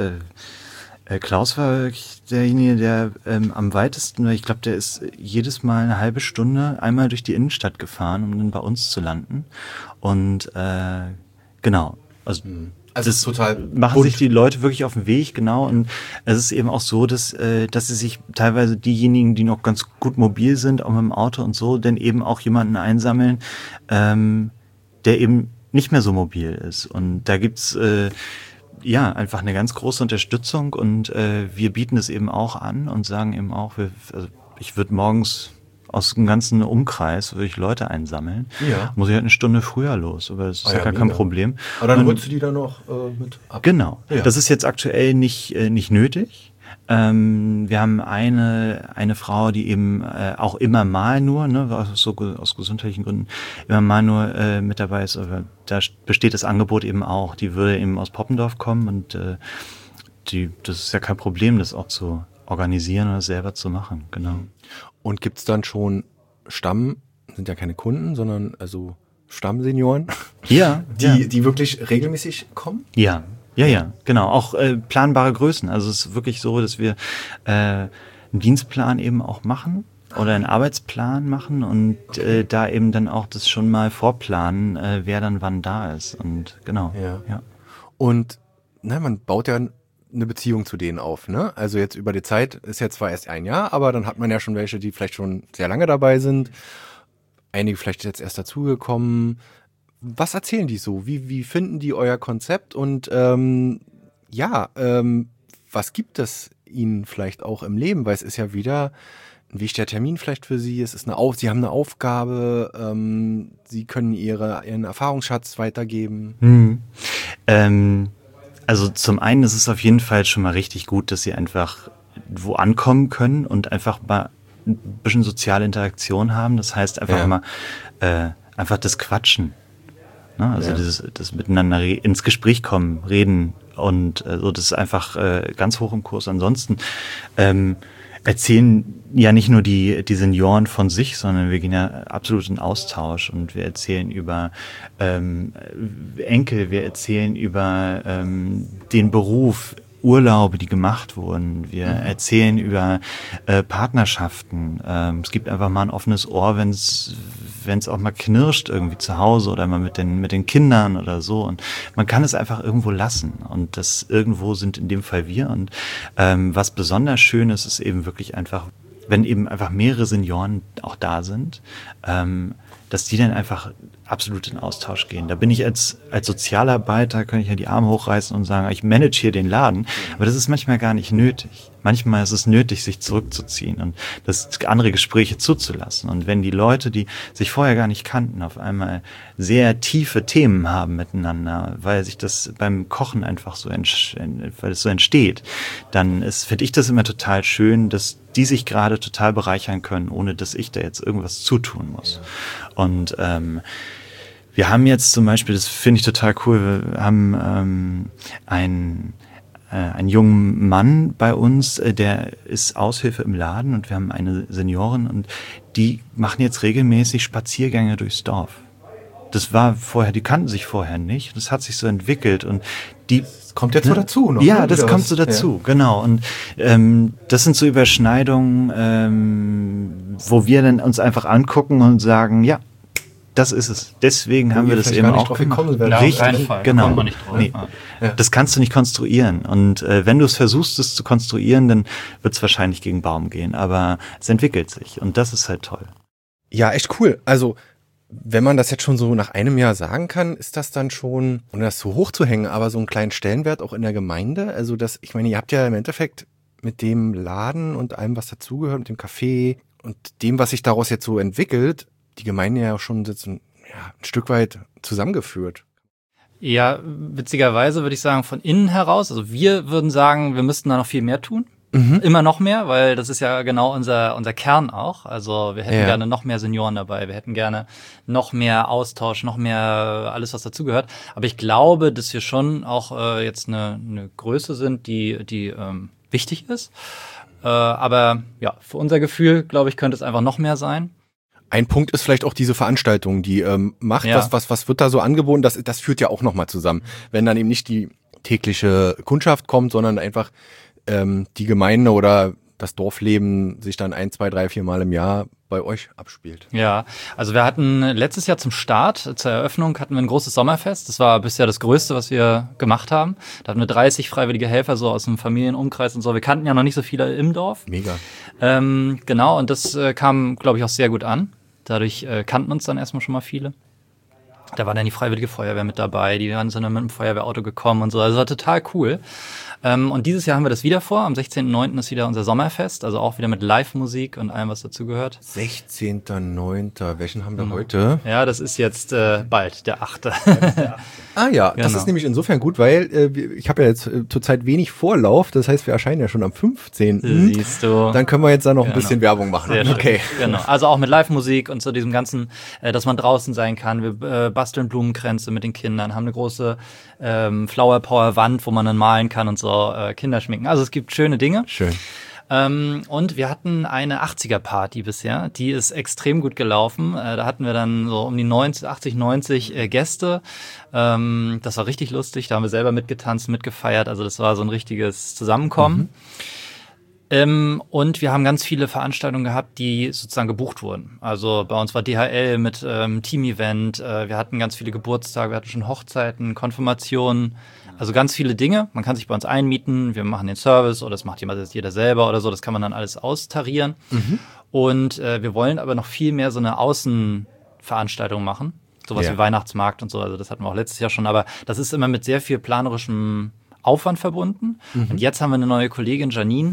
Klaus war wirklich derjenige, der am weitesten, ich glaube, der ist jedes Mal eine halbe Stunde einmal durch die Innenstadt gefahren, um dann bei uns zu landen. Und genau, also Also das total machen bunt. sich die Leute wirklich auf den Weg, genau. Und es ist eben auch so, dass sie sich teilweise diejenigen, die noch ganz gut mobil sind, auch mit dem Auto und so, dann eben auch jemanden einsammeln, der eben nicht mehr so mobil ist. Und da gibt's einfach eine ganz große Unterstützung und wir bieten es eben auch an und sagen eben auch, ich würde morgens aus dem ganzen Umkreis würde ich Leute einsammeln. Ja. Muss ich halt eine Stunde früher los, aber das ist ja gar kein Problem. Aber dann holst du die dann noch mit ab. Genau. Ja. Das ist jetzt aktuell nicht nötig. Wir haben eine Frau, die eben auch immer mal nur, aus gesundheitlichen Gründen, immer mal nur mit dabei ist. Aber da besteht das Angebot eben auch. Die würde eben aus Poppendorf kommen und das ist ja kein Problem, das auch zu organisieren oder selber zu machen. Genau. Und gibt's dann schon sind ja keine Kunden, sondern also Stammsenioren, Ja, die wirklich regelmäßig kommen? Ja, genau. Auch planbare Größen. Also es ist wirklich so, dass wir einen Dienstplan eben auch machen oder einen Arbeitsplan machen und da eben dann auch das schon mal vorplanen, wer dann wann da ist. Und genau. Ja. Und man baut ja eine Beziehung zu denen auf, ne? Also jetzt über die Zeit ist jetzt zwar erst ein Jahr, aber dann hat man ja schon welche, die vielleicht schon sehr lange dabei sind. Einige vielleicht jetzt erst dazugekommen. Was erzählen die so? Wie finden die euer Konzept? Und was gibt es ihnen vielleicht auch im Leben? Weil es ist ja wieder ein wichtiger Termin vielleicht für sie. Sie haben eine Aufgabe. Sie können ihren Erfahrungsschatz weitergeben. Also zum einen ist es auf jeden Fall schon mal richtig gut, dass sie einfach wo ankommen können und einfach mal ein bisschen soziale Interaktion haben. Das heißt einfach mal einfach das Quatschen. Ne? Also das Miteinander ins Gespräch kommen, reden und so, das ist einfach ganz hoch im Kurs. Ansonsten erzählen ja nicht nur die Senioren von sich, sondern wir gehen ja absolut in Austausch und wir erzählen über Enkel, wir erzählen über den Beruf, Urlaube, die gemacht wurden. Wir erzählen über Partnerschaften. Es gibt einfach mal ein offenes Ohr, wenn es auch mal knirscht irgendwie zu Hause oder mal mit den Kindern oder so. Und man kann es einfach irgendwo lassen. Und das irgendwo sind in dem Fall wir. Und was besonders schön ist, ist eben wirklich einfach, wenn eben einfach mehrere Senioren auch da sind, dass die dann einfach absolut in Austausch gehen. Da bin ich als Sozialarbeiter, kann ich ja die Arme hochreißen und sagen, ich manage hier den Laden, aber das ist manchmal gar nicht nötig. Manchmal ist es nötig, sich zurückzuziehen und andere Gespräche zuzulassen. Und wenn die Leute, die sich vorher gar nicht kannten, auf einmal sehr tiefe Themen haben miteinander, weil sich das beim Kochen einfach weil es so entsteht, dann finde ich das immer total schön, dass die sich gerade total bereichern können, ohne dass ich da jetzt irgendwas zutun muss. Und wir haben jetzt zum Beispiel, das finde ich total cool, wir haben einen jungen Mann bei uns, der ist Aushilfe im Laden und wir haben eine Seniorin und die machen jetzt regelmäßig Spaziergänge durchs Dorf. Das war vorher, die kannten sich vorher nicht, das hat sich so entwickelt und das kommt jetzt so dazu, noch. Ja, das kommt so dazu, genau. Und das sind so Überschneidungen, wo wir dann uns einfach angucken und sagen, ja, das ist es. Deswegen haben wir das eben auch gemacht. Richtig, genau. Kommt man nicht drauf. Nee. Ja. Das kannst du nicht konstruieren. Und wenn du es versuchst, es zu konstruieren, dann wird es wahrscheinlich gegen Baum gehen. Aber es entwickelt sich und das ist halt toll. Ja, echt cool. Also wenn man das jetzt schon so nach einem Jahr sagen kann, ist das dann schon, ohne das so hoch zu hängen, aber so einen kleinen Stellenwert auch in der Gemeinde? Also ich meine, ihr habt ja im Endeffekt mit dem Laden und allem, was dazugehört, mit dem Café und dem, was sich daraus jetzt so entwickelt, die Gemeinde ja schon ein Stück weit zusammengeführt. Ja, witzigerweise würde ich sagen, von innen heraus, also wir würden sagen, wir müssten da noch viel mehr tun. Immer noch mehr, weil das ist ja genau unser Kern auch. Also wir hätten gerne noch mehr Senioren dabei, wir hätten gerne noch mehr Austausch, noch mehr alles, was dazugehört. Aber ich glaube, dass wir schon auch jetzt eine Größe sind, die wichtig ist. Aber ja, für unser Gefühl, glaube ich, könnte es einfach noch mehr sein. Ein Punkt ist vielleicht auch diese Veranstaltung, die macht, was wird da so angeboten, das führt ja auch nochmal zusammen. Wenn dann eben nicht die tägliche Kundschaft kommt, sondern einfach die Gemeinde oder das Dorfleben sich dann 1, 2, 3, 4 Mal im Jahr bei euch abspielt. Ja, also wir hatten letztes Jahr zum Start, zur Eröffnung, hatten wir ein großes Sommerfest. Das war bisher das Größte, was wir gemacht haben. Da hatten wir 30 freiwillige Helfer so aus dem Familienumkreis und so. Wir kannten ja noch nicht so viele im Dorf. Mega. Genau, und das kam, glaube ich, auch sehr gut an. Dadurch kannten uns dann erstmal schon mal viele. Da war dann die Freiwillige Feuerwehr mit dabei, die waren dann mit dem Feuerwehrauto gekommen und so. Also war total cool. Und dieses Jahr haben wir das wieder vor. Am 16.09. ist wieder unser Sommerfest, also auch wieder mit Live-Musik und allem, was dazu gehört. 16.09. Welchen haben wir heute? Ja, das ist jetzt bald, der 8. Ah ja, das Genau. ist nämlich insofern gut, weil ich habe ja jetzt zurzeit wenig Vorlauf. Das heißt, wir erscheinen ja schon am 15. Siehst du. Dann können wir jetzt da noch ein Genau. bisschen Werbung machen. Sehr schön. Okay. Genau. Also auch mit Live-Musik und so diesem ganzen, dass man draußen sein kann. Wir basteln Blumenkränze mit den Kindern, haben eine große Flower Power Wand, wo man dann malen kann und so Kinder schminken. Also es gibt schöne Dinge. Schön. Und wir hatten eine 80er-Party bisher, die ist extrem gut gelaufen. Da hatten wir dann so um die 80, 90 Gäste. Das war richtig lustig, da haben wir selber mitgetanzt, mitgefeiert. Also das war so ein richtiges Zusammenkommen. Und wir haben ganz viele Veranstaltungen gehabt, die sozusagen gebucht wurden. Also bei uns war DHL mit Team-Event, wir hatten ganz viele Geburtstage, wir hatten schon Hochzeiten, Konfirmationen, also ganz viele Dinge. Man kann sich bei uns einmieten, wir machen den Service oder das macht jeder selber oder so, das kann man dann alles austarieren. Und wir wollen aber noch viel mehr so eine Außenveranstaltung machen, sowas Ja. wie Weihnachtsmarkt und so, also das hatten wir auch letztes Jahr schon, aber das ist immer mit sehr viel planerischem Aufwand verbunden. Und jetzt haben wir eine neue Kollegin, Janine,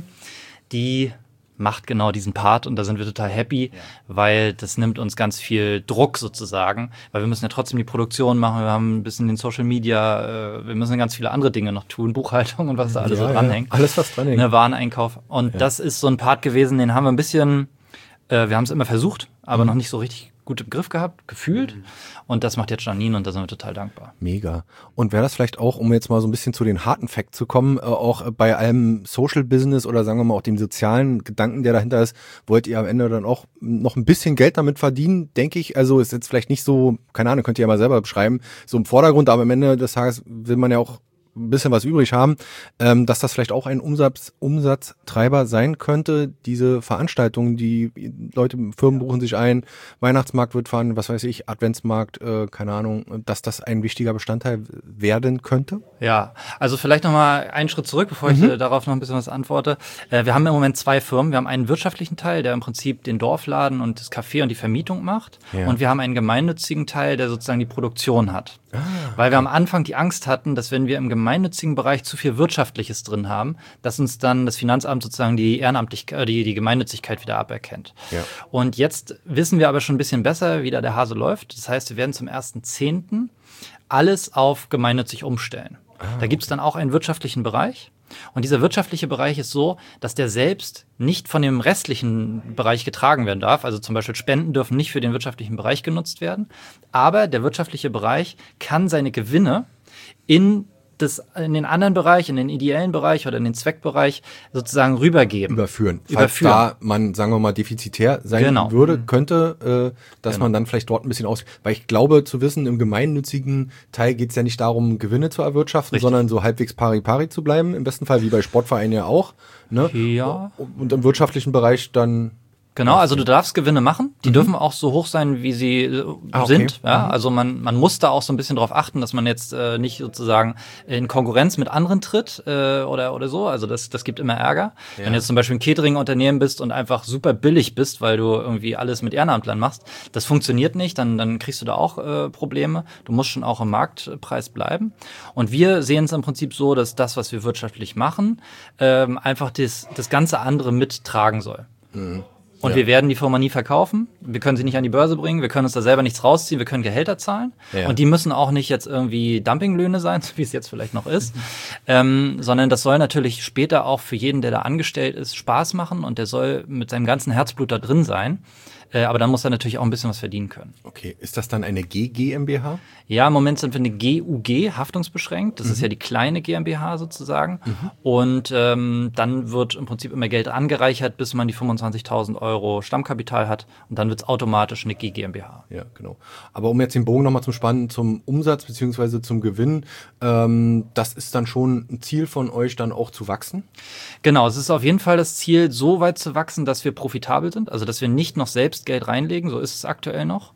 die macht genau diesen Part und da sind wir total happy, weil das nimmt uns ganz viel Druck sozusagen, weil wir müssen ja trotzdem die Produktion machen, wir haben ein bisschen den Social Media, wir müssen ganz viele andere Dinge noch tun, Buchhaltung und was da alles so dranhängt. Alles, was dranhängt. Ne, Wareneinkauf. Und das ist so ein Part gewesen, den haben wir ein bisschen, wir haben es immer versucht, aber noch nicht so richtig gut im Griff gehabt, gefühlt. Und das macht jetzt Janine und da sind wir total dankbar. Mega. Und wäre das vielleicht auch, um jetzt mal so ein bisschen zu den harten Facts zu kommen, auch bei allem Social Business oder sagen wir mal auch dem sozialen Gedanken, der dahinter ist, wollt ihr am Ende dann auch noch ein bisschen Geld damit verdienen, denke ich. Also ist jetzt vielleicht nicht so, keine Ahnung, könnt ihr ja mal selber beschreiben, so im Vordergrund, aber am Ende des Tages will man ja auch ein bisschen was übrig haben, dass das vielleicht auch ein Umsatztreiber sein könnte, diese Veranstaltungen, die Leute, Firmen buchen sich ein, Weihnachtsmarkt wird fahren, was weiß ich, Adventsmarkt, keine Ahnung, dass das ein wichtiger Bestandteil werden könnte? Ja, also vielleicht noch mal einen Schritt zurück, bevor ich darauf noch ein bisschen was antworte. Wir haben im Moment 2 Firmen. Wir haben einen wirtschaftlichen Teil, der im Prinzip den Dorfladen und das Café und die Vermietung macht. Ja. Und wir haben einen gemeinnützigen Teil, der sozusagen die Produktion hat. Weil wir am Anfang die Angst hatten, dass wenn wir im gemeinnützigen Bereich zu viel Wirtschaftliches drin haben, dass uns dann das Finanzamt sozusagen die Ehrenamtlichkeit, die Gemeinnützigkeit wieder aberkennt. Ja. Und jetzt wissen wir aber schon ein bisschen besser, wie da der Hase läuft. Das heißt, wir werden zum 1.10. alles auf gemeinnützig umstellen. Da gibt es dann auch einen wirtschaftlichen Bereich. Und dieser wirtschaftliche Bereich ist so, dass der selbst nicht von dem restlichen Bereich getragen werden darf. Also zum Beispiel Spenden dürfen nicht für den wirtschaftlichen Bereich genutzt werden. Aber der wirtschaftliche Bereich kann seine Gewinne in den anderen Bereich, in den ideellen Bereich oder in den Zweckbereich sozusagen rübergeben. Überführen. Falls da man, sagen wir mal, defizitär sein würde, könnte, dass man dann vielleicht dort ein bisschen weil ich glaube zu wissen, im gemeinnützigen Teil geht es ja nicht darum, Gewinne zu erwirtschaften, sondern so halbwegs pari zu bleiben, im besten Fall, wie bei Sportvereinen ja auch. Ne? Ja. Und im wirtschaftlichen Bereich dann... Genau, also du darfst Gewinne machen. Die dürfen auch so hoch sein, wie sie sind. Ja, also man muss da auch so ein bisschen drauf achten, dass man jetzt nicht sozusagen in Konkurrenz mit anderen tritt oder so. Also das gibt immer Ärger. Ja. Wenn du jetzt zum Beispiel ein Catering-Unternehmen bist und einfach super billig bist, weil du irgendwie alles mit Ehrenamtlern machst, das funktioniert nicht. Dann kriegst du da auch Probleme. Du musst schon auch im Marktpreis bleiben. Und wir sehen es im Prinzip so, dass das, was wir wirtschaftlich machen, einfach das ganze andere mittragen soll. Und wir werden die Firma nie verkaufen. Wir können sie nicht an die Börse bringen. Wir können uns da selber nichts rausziehen. Wir können Gehälter zahlen. Ja. Und die müssen auch nicht jetzt irgendwie Dumpinglöhne sein, so wie es jetzt vielleicht noch ist. Sondern das soll natürlich später auch für jeden, der da angestellt ist, Spaß machen. Und der soll mit seinem ganzen Herzblut da drin sein. Aber dann muss er natürlich auch ein bisschen was verdienen können. Okay, ist das dann eine GmbH? Ja, im Moment sind wir eine GUG, haftungsbeschränkt. Das ist ja die kleine GmbH sozusagen. Und dann wird im Prinzip immer Geld angereichert, bis man die 25.000 € Stammkapital hat. Und dann wird es automatisch eine GmbH. Ja, genau. Aber um jetzt den Bogen nochmal zum Spannen, zum Umsatz beziehungsweise zum Gewinn, das ist dann schon ein Ziel von euch, dann auch zu wachsen? Genau, es ist auf jeden Fall das Ziel, so weit zu wachsen, dass wir profitabel sind. Also, dass wir nicht noch selbst Geld reinlegen. So ist es aktuell noch.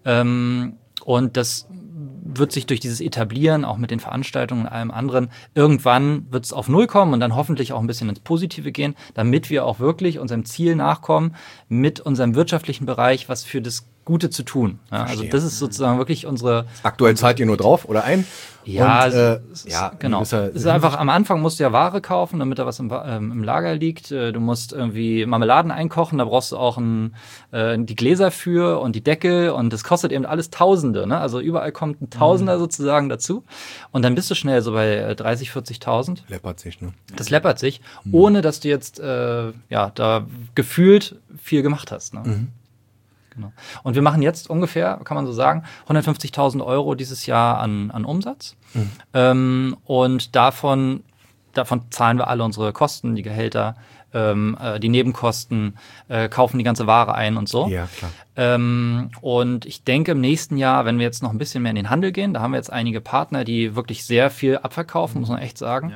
Und das wird sich durch dieses Etablieren, auch mit den Veranstaltungen und allem anderen, irgendwann wird es auf Null kommen und dann hoffentlich auch ein bisschen ins Positive gehen, damit wir auch wirklich unserem Ziel nachkommen, mit unserem wirtschaftlichen Bereich was für das Gute zu tun. Ja, also das ist sozusagen wirklich unsere... Aktuell zahlt ihr nur drauf oder ein? Ja, und, genau. Es ist einfach, am Anfang musst du ja Ware kaufen, damit da was im Lager liegt. Du musst irgendwie Marmeladen einkochen, da brauchst du auch die Gläser für und die Deckel und das kostet eben alles Tausende. Ne? Also überall kommt ein Tausender sozusagen dazu. Und dann bist du schnell so bei 30.000, 40.000. Läppert sich, ne? Das läppert sich, ohne dass du jetzt da gefühlt viel gemacht hast. Ne? Genau. Und wir machen jetzt ungefähr, kann man so sagen, 150.000 € dieses Jahr an Umsatz. Und davon zahlen wir alle unsere Kosten, die Gehälter, die Nebenkosten, kaufen die ganze Ware ein und so. Ja, klar. Und ich denke, im nächsten Jahr, wenn wir jetzt noch ein bisschen mehr in den Handel gehen, da haben wir jetzt einige Partner, die wirklich sehr viel abverkaufen, muss man echt sagen,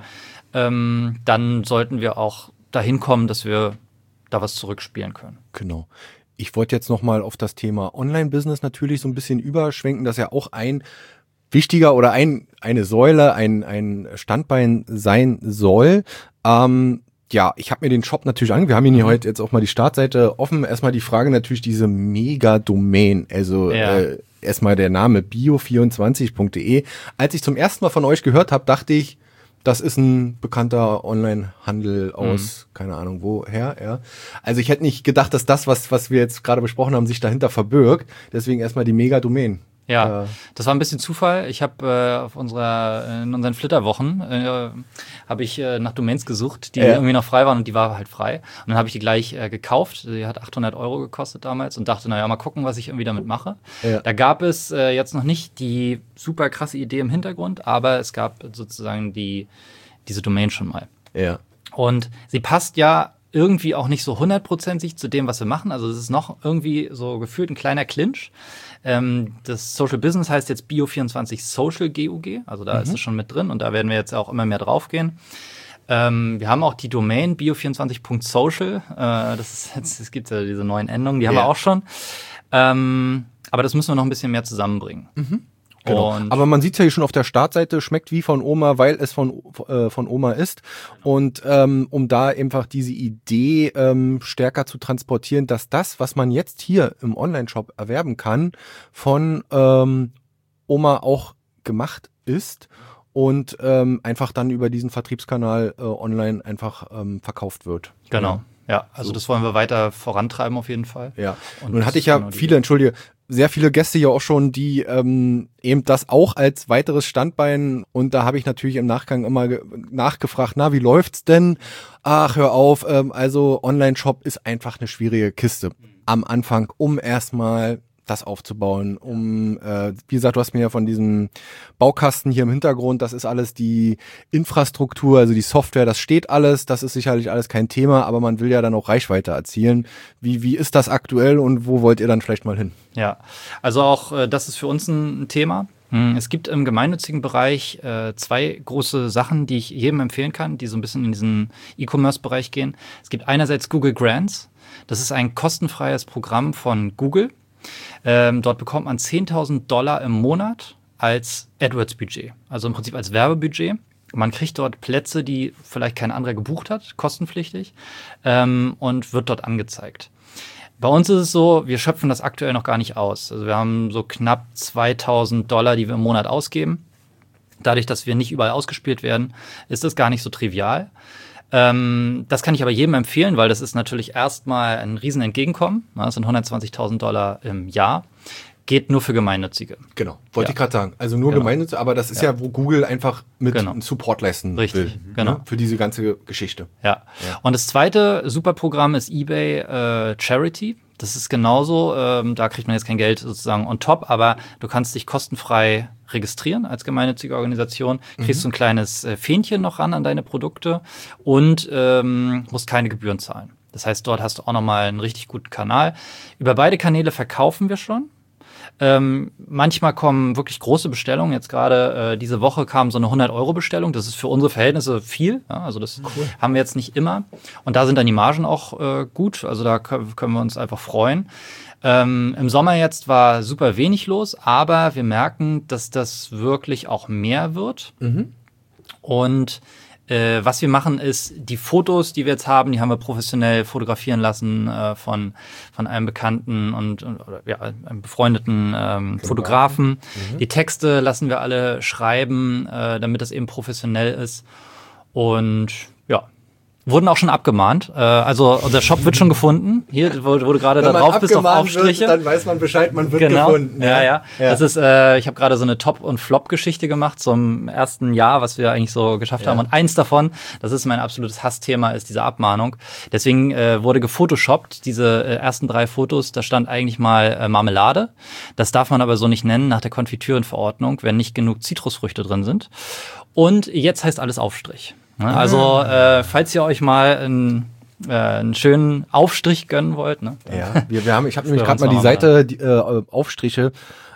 dann sollten wir auch dahin kommen, dass wir da was zurückspielen können. Genau. Ich wollte jetzt nochmal auf das Thema Online-Business natürlich so ein bisschen überschwenken, das ja auch ein wichtiger oder eine Säule, ein Standbein sein soll. Ja, ich habe mir den Shop natürlich angeguckt. Wir haben hier heute jetzt auch mal die Startseite offen. Erstmal die Frage natürlich diese Mega-Domain. Also erstmal der Name bio24.de. Als ich zum ersten Mal von euch gehört habe, dachte ich, das ist ein bekannter Online-Handel aus, keine Ahnung woher, ja. Also ich hätte nicht gedacht, dass das, was wir jetzt gerade besprochen haben, sich dahinter verbirgt. Deswegen erstmal die Mega-Domain. Ja, das war ein bisschen Zufall. Ich habe in unseren Flitterwochen habe ich nach Domains gesucht, die irgendwie noch frei waren und die war halt frei. Und dann habe ich die gleich gekauft. Die hat 800 € gekostet damals und dachte, naja, mal gucken, was ich irgendwie damit mache. Ja. Da gab es jetzt noch nicht die super krasse Idee im Hintergrund, aber es gab sozusagen diese Domain schon mal. Ja. Und sie passt ja irgendwie auch nicht so 100%ig zu dem, was wir machen. Also es ist noch irgendwie so gefühlt ein kleiner Clinch. Das Social Business heißt jetzt Bio24 Social GUG, also da ist es schon mit drin und da werden wir jetzt auch immer mehr drauf gehen. Wir haben auch die Domain bio24.social, es gibt ja diese neuen Endungen, die haben wir auch schon. Aber das müssen wir noch ein bisschen mehr zusammenbringen. Genau. Aber man sieht es ja hier schon auf der Startseite, schmeckt wie von Oma, weil es von Oma ist. Und um da einfach diese Idee stärker zu transportieren, dass das, was man jetzt hier im Online-Shop erwerben kann, von Oma auch gemacht ist und einfach dann über diesen Vertriebskanal online einfach verkauft wird. Genau. Ja, also das wollen wir weiter vorantreiben auf jeden Fall. Ja. Und nun hatte ich ja sehr viele Gäste ja auch schon, die eben das auch als weiteres Standbein, und da habe ich natürlich im Nachgang immer nachgefragt, na, wie läuft's denn? Ach, hör auf, also Online-Shop ist einfach eine schwierige Kiste am Anfang, um erstmal das aufzubauen, wie gesagt, du hast mir ja von diesem Baukasten hier im Hintergrund, das ist alles die Infrastruktur, also die Software, das steht alles, das ist sicherlich alles kein Thema, aber man will ja dann auch Reichweite erzielen. Wie ist das aktuell und wo wollt ihr dann vielleicht mal hin? Ja, also auch das ist für uns ein Thema. Es gibt im gemeinnützigen Bereich 2 große Sachen, die ich jedem empfehlen kann, die so ein bisschen in diesen E-Commerce-Bereich gehen. Es gibt einerseits Google Grants. Das ist ein kostenfreies Programm von Google. Dort bekommt man $10.000 im Monat als AdWords-Budget, also im Prinzip als Werbebudget. Man kriegt dort Plätze, die vielleicht kein anderer gebucht hat, kostenpflichtig, und wird dort angezeigt. Bei uns ist es so, wir schöpfen das aktuell noch gar nicht aus. Also wir haben so knapp $2.000, die wir im Monat ausgeben. Dadurch, dass wir nicht überall ausgespielt werden, ist das gar nicht so trivial. Das kann ich aber jedem empfehlen, weil das ist natürlich erstmal ein riesen Entgegenkommen. Das sind $120.000 im Jahr. Geht nur für Gemeinnützige. Genau, wollte ich gerade sagen. Also nur Gemeinnützige, aber das ist ja, wo Google einfach mit Support leisten will. Genau. Ne? Für diese ganze Geschichte. Ja. Und das zweite Superprogramm ist eBay Charity. Das ist genauso, da kriegt man jetzt kein Geld sozusagen on top, aber du kannst dich kostenfrei registrieren als gemeinnützige Organisation, kriegst so ein kleines Fähnchen noch ran an deine Produkte und musst keine Gebühren zahlen. Das heißt, dort hast du auch nochmal einen richtig guten Kanal. Über beide Kanäle verkaufen wir schon. Manchmal kommen wirklich große Bestellungen. Jetzt gerade diese Woche kam so eine 100-Euro-Bestellung. Das ist für unsere Verhältnisse viel. Ja, also das haben wir jetzt nicht immer. Und da sind dann die Margen auch gut. Also da können wir uns einfach freuen. Im Sommer jetzt war super wenig los, aber wir merken, dass das wirklich auch mehr wird. Und was wir machen ist, die Fotos, die wir jetzt haben, die haben wir professionell fotografieren lassen von einem bekannten und einem befreundeten Fotografen. Die Texte lassen wir alle schreiben, damit das eben professionell ist. Und ja, wurden auch schon abgemahnt. Also unser Shop wird schon gefunden. Hier wurde gerade da drauf, bis auf Aufstriche. Dann weiß man Bescheid, man wird gefunden. Ja. Das ist, ich habe gerade so eine Top- und Flop-Geschichte gemacht zum ersten Jahr, was wir eigentlich so geschafft haben. Und eins davon, das ist mein absolutes Hassthema, ist diese Abmahnung. Deswegen wurde gefotoshoppt. Diese ersten 3 Fotos, da stand eigentlich mal Marmelade. Das darf man aber so nicht nennen nach der Konfitürenverordnung, wenn nicht genug Zitrusfrüchte drin sind. Und jetzt heißt alles Aufstrich. Also, falls ihr euch mal einen schönen Aufstrich gönnen wollt. Ne? Ja, ich habe nämlich gerade mal die Seite Aufstriche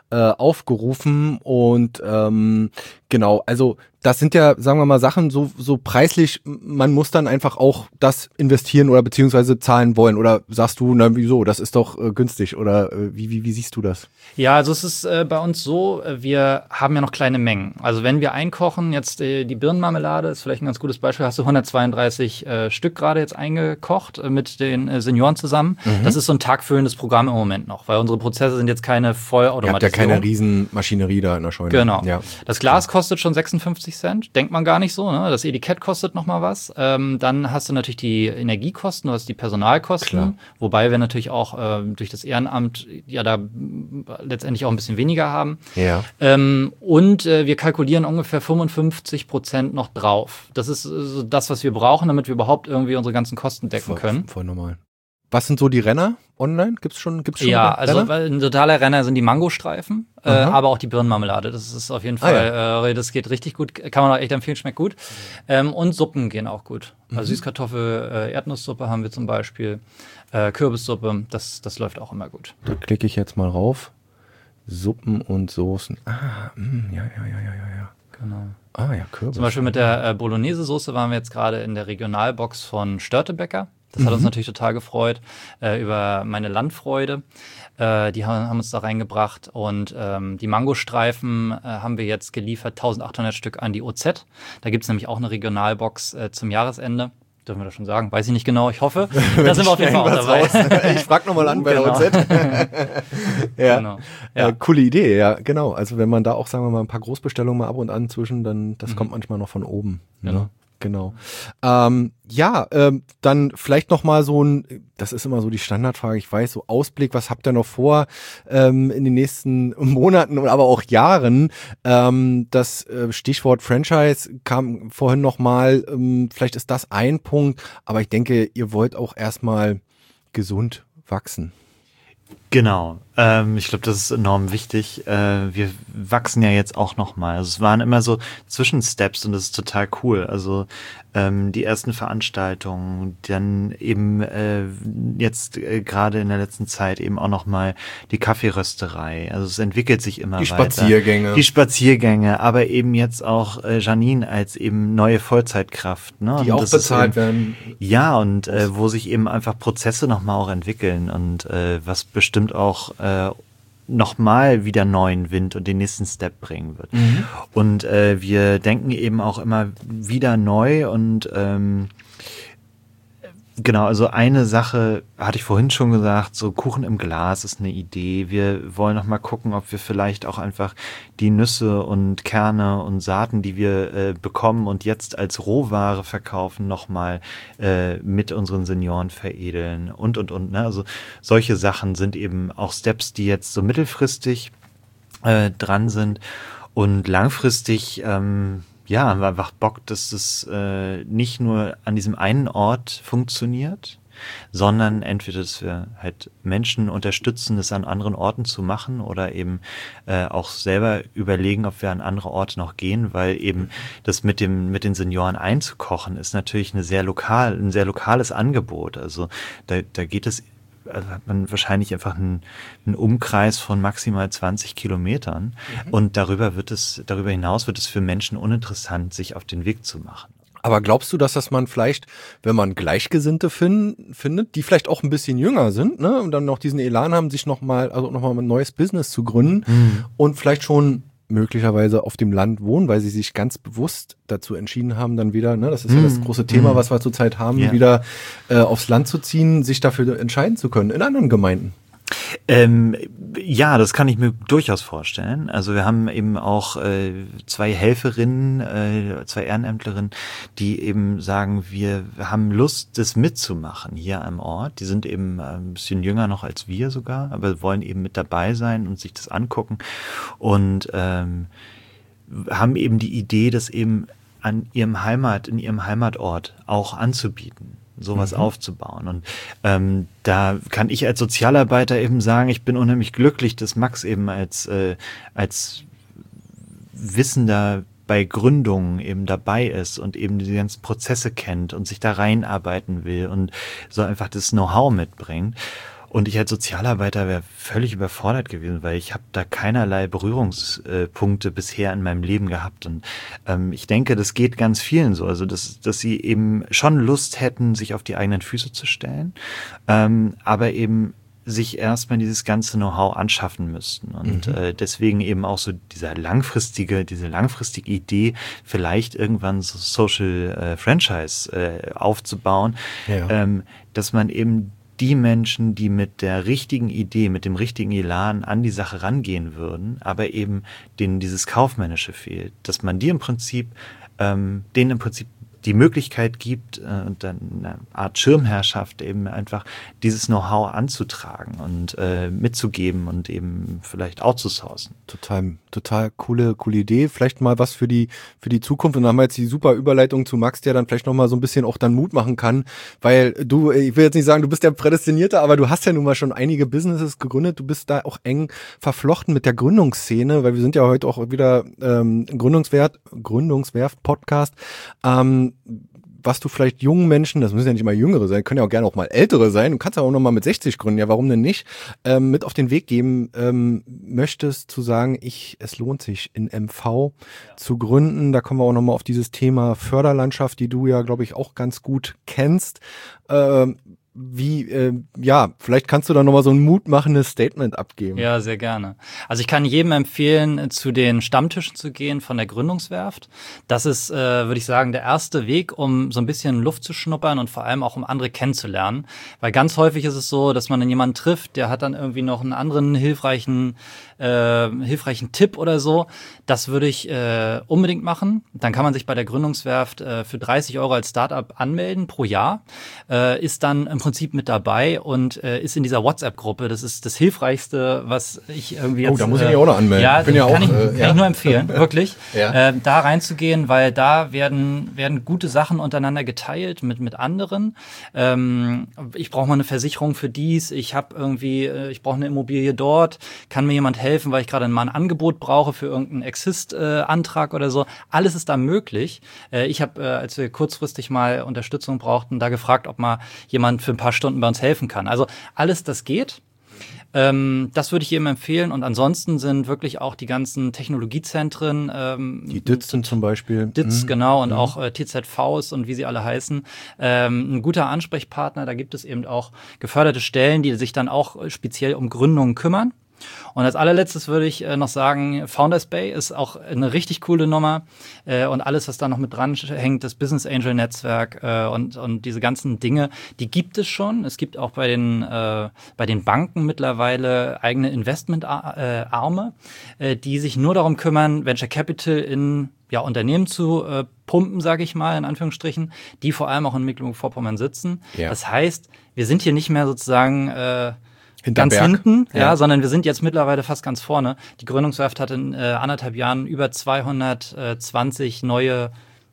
aufgerufen und genau, also das sind ja, sagen wir mal, Sachen so preislich, man muss dann einfach auch das investieren oder beziehungsweise zahlen wollen. Oder sagst du, na wieso, das ist doch günstig oder wie siehst du das? Ja, also es ist bei uns so, wir haben ja noch kleine Mengen. Also wenn wir einkochen, jetzt die Birnenmarmelade ist vielleicht ein ganz gutes Beispiel, hast du 132 Stück gerade jetzt eingekocht mit den Senioren zusammen. Das ist so ein tagfüllendes Programm im Moment noch, weil unsere Prozesse sind jetzt keine Vollautomatisierung. Ihr habt ja keine Riesenmaschinerie da in der Scheune. Genau. Ja. Das Glas kostet schon 56 Cent, denkt man gar nicht so, ne? Das Etikett kostet noch mal was. Dann hast du natürlich die Energiekosten, du hast die Personalkosten, Klar. Wobei wir natürlich auch durch das Ehrenamt ja da letztendlich auch ein bisschen weniger haben. Ja. Und wir kalkulieren ungefähr 55% noch drauf. Das ist so das, was wir brauchen, damit wir überhaupt irgendwie unsere ganzen Kosten decken können. Voll normal. Was sind so die Renner online? Gibt's schon ja, Renner? also ein totaler Renner sind die Mangostreifen, aber auch die Birnenmarmelade. Das ist auf jeden Fall, das geht richtig gut. Kann man auch echt empfehlen, schmeckt gut. Und Suppen gehen auch gut. Also Süßkartoffel, Erdnusssuppe haben wir zum Beispiel, Kürbissuppe, das läuft auch immer gut. Da klicke ich jetzt mal rauf. Suppen und Soßen. Ja. Genau. Ja, Kürbis. Zum Beispiel mit der Bolognese-Soße waren wir jetzt gerade in der Regionalbox von Störtebecker. Das hat uns natürlich total gefreut, über meine Landfreude. Die haben uns da reingebracht. Und die Mangostreifen haben wir jetzt geliefert, 1800 Stück an die OZ. Da gibt es nämlich auch eine Regionalbox zum Jahresende. Dürfen wir das schon sagen? Weiß ich nicht genau, ich hoffe. Da sind wir auf jeden Fall auch dabei. Ich frage nochmal an bei der OZ. Ja. Genau. Ja. Coole Idee, ja, genau. Also wenn man da auch, sagen wir mal, ein paar Großbestellungen mal ab und an zwischen, dann das kommt manchmal noch von oben. Ne? Genau. Dann vielleicht noch mal so das ist immer so die Standardfrage, ich weiß, so Ausblick, was habt ihr noch vor in den nächsten Monaten, aber auch Jahren? Das Stichwort Franchise kam vorhin noch mal, vielleicht ist das ein Punkt, aber ich denke, ihr wollt auch erstmal gesund wachsen. Genau. Ich glaube, das ist enorm wichtig. Wir wachsen ja jetzt auch nochmal. Also es waren immer so Zwischensteps und das ist total cool. Also die ersten Veranstaltungen, dann eben jetzt gerade in der letzten Zeit eben auch nochmal die Kaffeerösterei. Also es entwickelt sich immer weiter. Die Spaziergänge, aber eben jetzt auch Janine als eben neue Vollzeitkraft. Ne? Die auch bezahlt werden. Ja, und wo sich eben einfach Prozesse nochmal auch entwickeln und was bestimmt auch nochmal wieder neuen Wind und den nächsten Step bringen wird. Und wir denken eben auch immer wieder neu und genau, also eine Sache hatte ich vorhin schon gesagt, so Kuchen im Glas ist eine Idee. Wir wollen noch mal gucken, ob wir vielleicht auch einfach die Nüsse und Kerne und Saaten, die wir bekommen und jetzt als Rohware verkaufen, noch mal mit unseren Senioren veredeln und. Ne? Also solche Sachen sind eben auch Steps, die jetzt so mittelfristig dran sind und langfristig haben wir einfach Bock, dass es nicht nur an diesem einen Ort funktioniert, sondern entweder, dass wir halt Menschen unterstützen, das an anderen Orten zu machen oder eben auch selber überlegen, ob wir an andere Orte noch gehen, weil eben das mit den Senioren einzukochen ist natürlich ein sehr lokales Angebot. Also da geht es, also hat man wahrscheinlich einfach einen Umkreis von maximal 20 Kilometern und darüber hinaus wird es für Menschen uninteressant, sich auf den Weg zu machen. Aber glaubst du, dass das man vielleicht, wenn man Gleichgesinnte findet, die vielleicht auch ein bisschen jünger sind, ne, und dann noch diesen Elan haben, sich nochmal ein neues Business zu gründen und vielleicht schon möglicherweise auf dem Land wohnen, weil sie sich ganz bewusst dazu entschieden haben, dann wieder, ne, das ist ja das große Thema, was wir zurzeit haben, wieder aufs Land zu ziehen, sich dafür entscheiden zu können in anderen Gemeinden? Ja, das kann ich mir durchaus vorstellen. Also wir haben eben auch zwei Helferinnen, zwei Ehrenämtlerinnen, die eben sagen, wir haben Lust, das mitzumachen hier am Ort. Die sind eben ein bisschen jünger noch als wir sogar, aber wollen eben mit dabei sein und sich das angucken und haben eben die Idee, das eben in ihrem Heimatort auch anzubieten, sowas aufzubauen. Und da kann ich als Sozialarbeiter eben sagen, ich bin unheimlich glücklich, dass Max eben als Wissender bei Gründungen eben dabei ist und eben die ganzen Prozesse kennt und sich da reinarbeiten will und so einfach das Know-how mitbringt. Und ich als Sozialarbeiter wäre völlig überfordert gewesen, weil ich habe da keinerlei Berührungspunkte bisher in meinem Leben gehabt. Und ich denke, das geht ganz vielen so. Also dass sie eben schon Lust hätten, sich auf die eigenen Füße zu stellen, aber eben sich erstmal dieses ganze Know-how anschaffen müssten. Und deswegen eben auch so diese langfristige Idee, vielleicht irgendwann so Social Franchise aufzubauen, dass man eben die Menschen, die mit der richtigen Idee, mit dem richtigen Elan an die Sache rangehen würden, aber eben denen dieses Kaufmännische fehlt, dass man denen im Prinzip die Möglichkeit gibt, und dann eine Art Schirmherrschaft eben einfach dieses Know-how anzutragen und mitzugeben und eben vielleicht outzusourcen. Total coole Idee. Vielleicht mal was für die Zukunft. Und dann haben wir jetzt die super Überleitung zu Max, der dann vielleicht nochmal so ein bisschen auch dann Mut machen kann, weil du, ich will jetzt nicht sagen, du bist der Prädestinierte, aber du hast ja nun mal schon einige Businesses gegründet. Du bist da auch eng verflochten mit der Gründungsszene, weil wir sind ja heute auch wieder Gründungswerft-Podcast. Was du vielleicht jungen Menschen, das müssen ja nicht mal Jüngere sein, können ja auch gerne auch mal Ältere sein, du kannst ja auch noch mal mit 60 gründen, ja warum denn nicht, mit auf den Weg geben möchtest, zu sagen, es lohnt sich in MV zu gründen. Da kommen wir auch noch mal auf dieses Thema Förderlandschaft, die du ja, glaube ich, auch ganz gut kennst. Vielleicht kannst du da nochmal so ein mutmachendes Statement abgeben. Ja, sehr gerne. Also ich kann jedem empfehlen, zu den Stammtischen zu gehen von der Gründungswerft. Das ist, würde ich sagen, der erste Weg, um so ein bisschen Luft zu schnuppern und vor allem auch um andere kennenzulernen. Weil ganz häufig ist es so, dass man dann jemanden trifft, der hat dann irgendwie noch einen anderen hilfreichen Tipp oder so. Das würde ich unbedingt machen. Dann kann man sich bei der Gründungswerft für 30 € als Startup anmelden pro Jahr, ist dann im Prinzip mit dabei und ist in dieser WhatsApp-Gruppe. Das ist das Hilfreichste, was ich irgendwie jetzt... Oh, da muss ich mich auch noch anmelden. Ja, kann ich nur empfehlen, wirklich. Da reinzugehen, weil da werden gute Sachen untereinander geteilt mit anderen. Ich brauche mal eine Versicherung für dies. Ich brauche eine Immobilie dort. Kann mir jemand helfen, weil ich gerade mal ein Angebot brauche für irgendeinen Exist-Antrag oder so. Alles ist da möglich. Ich habe, als wir kurzfristig mal Unterstützung brauchten, da gefragt, ob mal jemand für ein paar Stunden bei uns helfen kann. Also alles, das geht. Das würde ich jedem empfehlen. Und ansonsten sind wirklich auch die ganzen Technologiezentren. Die DITZ sind zum Beispiel. DITZ, genau. Und auch TZVs und wie sie alle heißen. Ein guter Ansprechpartner. Da gibt es eben auch geförderte Stellen, die sich dann auch speziell um Gründungen kümmern. Und als allerletztes würde ich noch sagen, Founders Bay ist auch eine richtig coole Nummer und alles, was da noch mit dran hängt, das Business Angel Netzwerk und diese ganzen Dinge, die gibt es schon. Es gibt auch bei den Banken mittlerweile eigene Investmentarme, die sich nur darum kümmern, Venture Capital in Unternehmen zu pumpen, sage ich mal, in Anführungsstrichen, die vor allem auch in Mecklenburg-Vorpommern sitzen. Ja. Das heißt, wir sind hier nicht mehr sozusagen ganz hinten, sondern wir sind jetzt mittlerweile fast ganz vorne. Die Gründungswerft hat in 1,5 Jahren über 220 neue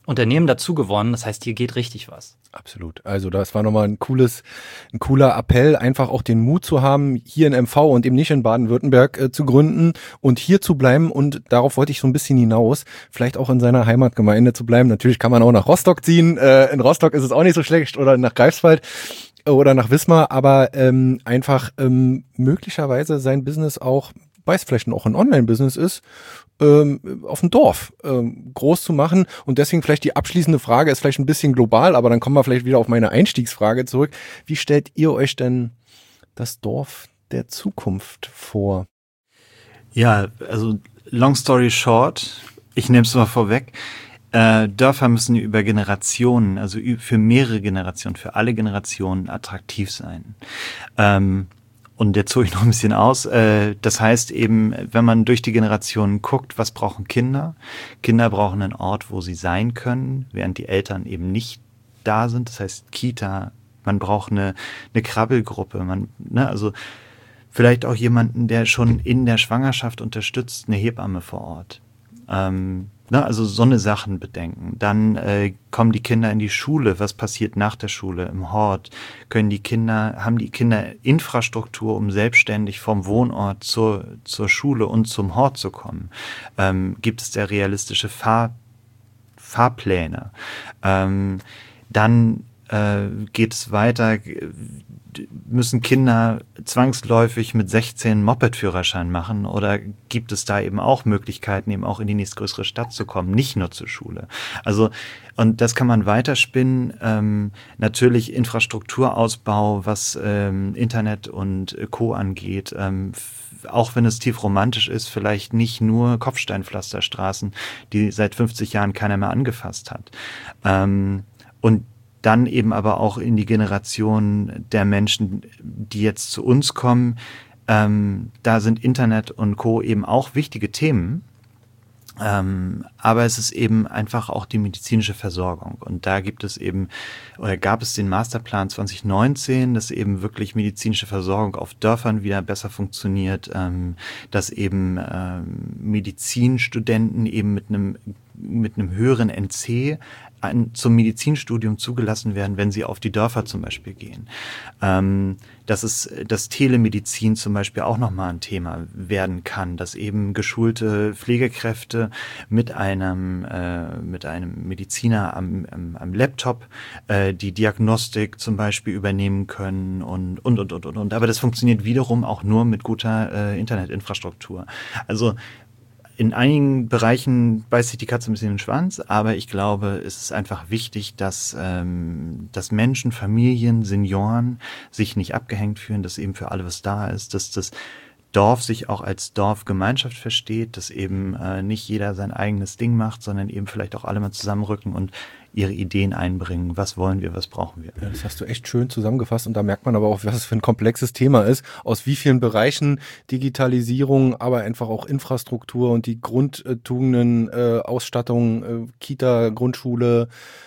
Unternehmen dazu gewonnen. Das heißt, hier geht richtig was. Absolut. Also das war nochmal ein cooler Appell, einfach auch den Mut zu haben, hier in MV und eben nicht in Baden-Württemberg zu gründen und hier zu bleiben. Und darauf wollte ich so ein bisschen hinaus, vielleicht auch in seiner Heimatgemeinde zu bleiben. Natürlich kann man auch nach Rostock ziehen. In Rostock ist es auch nicht so schlecht oder nach Greifswald oder nach Wismar, aber einfach möglicherweise sein Business auch, weil es vielleicht auch ein Online-Business ist, auf dem Dorf groß zu machen. Und deswegen vielleicht die abschließende Frage ist vielleicht ein bisschen global, aber dann kommen wir vielleicht wieder auf meine Einstiegsfrage zurück. Wie stellt ihr euch denn das Dorf der Zukunft vor? Ja, also long story short, ich nehme es mal vorweg, Dörfer müssen über Generationen, also für mehrere Generationen, für alle Generationen attraktiv sein. Und jetzt hole ich noch ein bisschen aus. Das heißt eben, wenn man durch die Generationen guckt, was brauchen Kinder? Kinder brauchen einen Ort, wo sie sein können, während die Eltern eben nicht da sind. Das heißt Kita, man braucht eine Krabbelgruppe, also vielleicht auch jemanden, der schon in der Schwangerschaft unterstützt, eine Hebamme vor Ort. Also so eine Sachen bedenken. Dann kommen die Kinder in die Schule. Was passiert nach der Schule im Hort? Haben die Kinder Infrastruktur, um selbstständig vom Wohnort zur Schule und zum Hort zu kommen? Gibt es da realistische Fahrpläne? Dann geht es weiter. Müssen Kinder zwangsläufig mit 16 Moped-Führerschein machen oder gibt es da eben auch Möglichkeiten, eben auch in die nächstgrößere Stadt zu kommen, nicht nur zur Schule? Also, und das kann man weiterspinnen. Natürlich Infrastrukturausbau, was Internet und Co. angeht, auch wenn es tief romantisch ist, vielleicht nicht nur Kopfsteinpflasterstraßen, die seit 50 Jahren keiner mehr angefasst hat. Und dann eben aber auch in die Generation der Menschen, die jetzt zu uns kommen. Da sind Internet und Co. eben auch wichtige Themen. Aber es ist eben einfach auch die medizinische Versorgung. Und da gab es den Masterplan 2019, dass eben wirklich medizinische Versorgung auf Dörfern wieder besser funktioniert, dass eben Medizinstudenten eben mit einem höheren NC zum Medizinstudium zugelassen werden, wenn sie auf die Dörfer zum Beispiel gehen. Dass Telemedizin zum Beispiel auch nochmal ein Thema werden kann, dass eben geschulte Pflegekräfte mit einem Mediziner am Laptop die Diagnostik zum Beispiel übernehmen können und. Aber das funktioniert wiederum auch nur mit guter Internetinfrastruktur. Also in einigen Bereichen beißt sich die Katze ein bisschen in den Schwanz, aber ich glaube, es ist einfach wichtig, dass Menschen, Familien, Senioren sich nicht abgehängt fühlen, dass eben für alle was da ist, dass das Dorf sich auch als Dorfgemeinschaft versteht, dass eben nicht jeder sein eigenes Ding macht, sondern eben vielleicht auch alle mal zusammenrücken und ihre Ideen einbringen. Was wollen wir, was brauchen wir? Ja, das hast du echt schön zusammengefasst und da merkt man aber auch, was es für ein komplexes Thema ist, aus wie vielen Bereichen Digitalisierung, aber einfach auch Infrastruktur und die Grundtugenden, Ausstattung, Kita, Grundschule,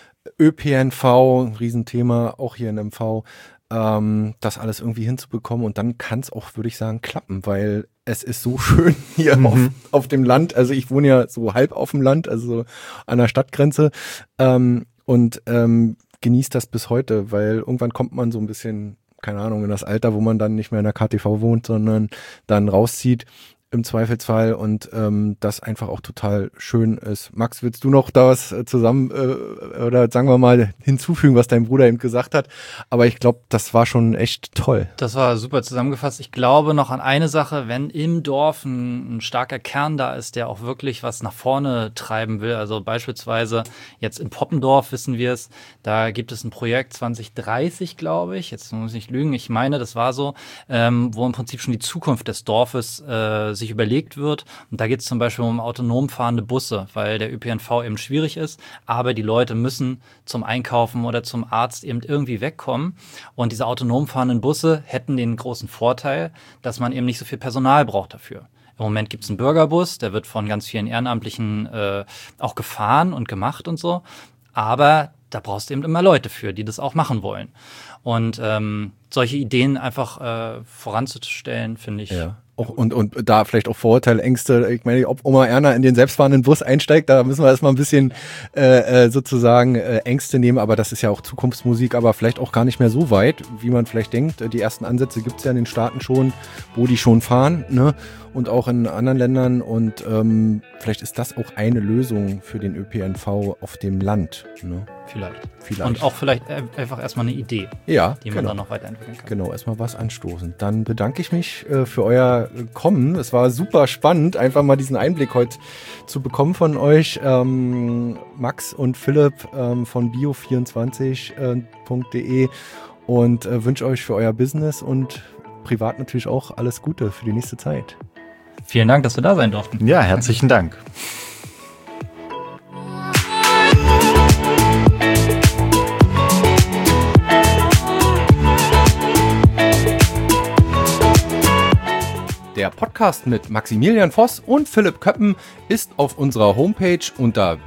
ÖPNV, ein Riesenthema, auch hier in MV, das alles irgendwie hinzubekommen und dann kann es auch, würde ich sagen, klappen, weil es ist so schön hier auf dem Land. Also ich wohne ja so halb auf dem Land, also an der Stadtgrenze und genießt das bis heute, weil irgendwann kommt man so ein bisschen, keine Ahnung, in das Alter, wo man dann nicht mehr in der KTV wohnt, sondern dann rauszieht im Zweifelsfall und das einfach auch total schön ist. Max, willst du noch da was zusammen oder sagen wir mal hinzufügen, was dein Bruder eben gesagt hat? Aber ich glaube, das war schon echt toll. Das war super zusammengefasst. Ich glaube noch an eine Sache, wenn im Dorf ein starker Kern da ist, der auch wirklich was nach vorne treiben will. Also beispielsweise jetzt in Poppendorf wissen wir es, da gibt es ein Projekt 2030, glaube ich. Jetzt muss ich nicht lügen, ich meine, das war so, wo im Prinzip schon die Zukunft des Dorfes sich überlegt wird. Und da geht es zum Beispiel um autonom fahrende Busse, weil der ÖPNV eben schwierig ist, aber die Leute müssen zum Einkaufen oder zum Arzt eben irgendwie wegkommen. Und diese autonom fahrenden Busse hätten den großen Vorteil, dass man eben nicht so viel Personal braucht dafür. Im Moment gibt es einen Bürgerbus, der wird von ganz vielen Ehrenamtlichen auch gefahren und gemacht und so. Aber da brauchst du eben immer Leute für, die das auch machen wollen. Und solche Ideen einfach voranzustellen, finde ich Und da vielleicht auch Vorurteile, Ängste. Ich meine, ob Oma Erna in den selbstfahrenden Bus einsteigt, da müssen wir erstmal ein bisschen sozusagen Ängste nehmen. Aber das ist ja auch Zukunftsmusik, aber vielleicht auch gar nicht mehr so weit, wie man vielleicht denkt. Die ersten Ansätze gibt es ja in den Staaten schon, wo die schon fahren, ne? Und auch in anderen Ländern. Und vielleicht ist das auch eine Lösung für den ÖPNV auf dem Land. Ne? Vielleicht. Und auch vielleicht einfach erstmal eine Idee, die man dann noch weiterentwickeln kann. Genau, erstmal was anstoßen. Dann bedanke ich mich für euer Kommen. Es war super spannend, einfach mal diesen Einblick heute zu bekommen von euch. Max und Philipp von bio24.de und wünsche euch für euer Business und privat natürlich auch alles Gute für die nächste Zeit. Vielen Dank, dass wir da sein durften. Ja, herzlichen Dank. Der Podcast mit Maximilian Voss und Philipp Köppen ist auf unserer Homepage unter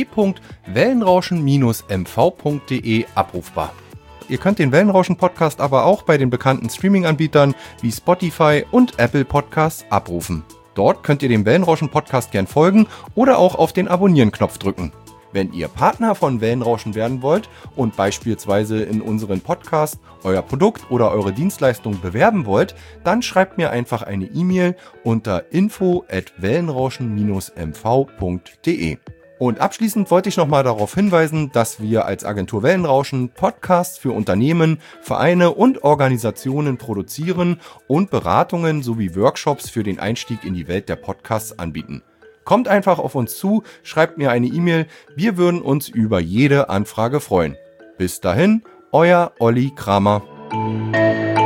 www.wellenrauschen-mv.de abrufbar. Ihr könnt den Wellenrauschen-Podcast aber auch bei den bekannten Streaming-Anbietern wie Spotify und Apple Podcasts abrufen. Dort könnt ihr dem Wellenrauschen-Podcast gern folgen oder auch auf den Abonnieren-Knopf drücken. Wenn ihr Partner von Wellenrauschen werden wollt und beispielsweise in unseren Podcast euer Produkt oder eure Dienstleistung bewerben wollt, dann schreibt mir einfach eine E-Mail unter info@wellenrauschen-mv.de. Und abschließend wollte ich nochmal darauf hinweisen, dass wir als Agentur Wellenrauschen Podcasts für Unternehmen, Vereine und Organisationen produzieren und Beratungen sowie Workshops für den Einstieg in die Welt der Podcasts anbieten. Kommt einfach auf uns zu, schreibt mir eine E-Mail, wir würden uns über jede Anfrage freuen. Bis dahin, euer Olli Kramer.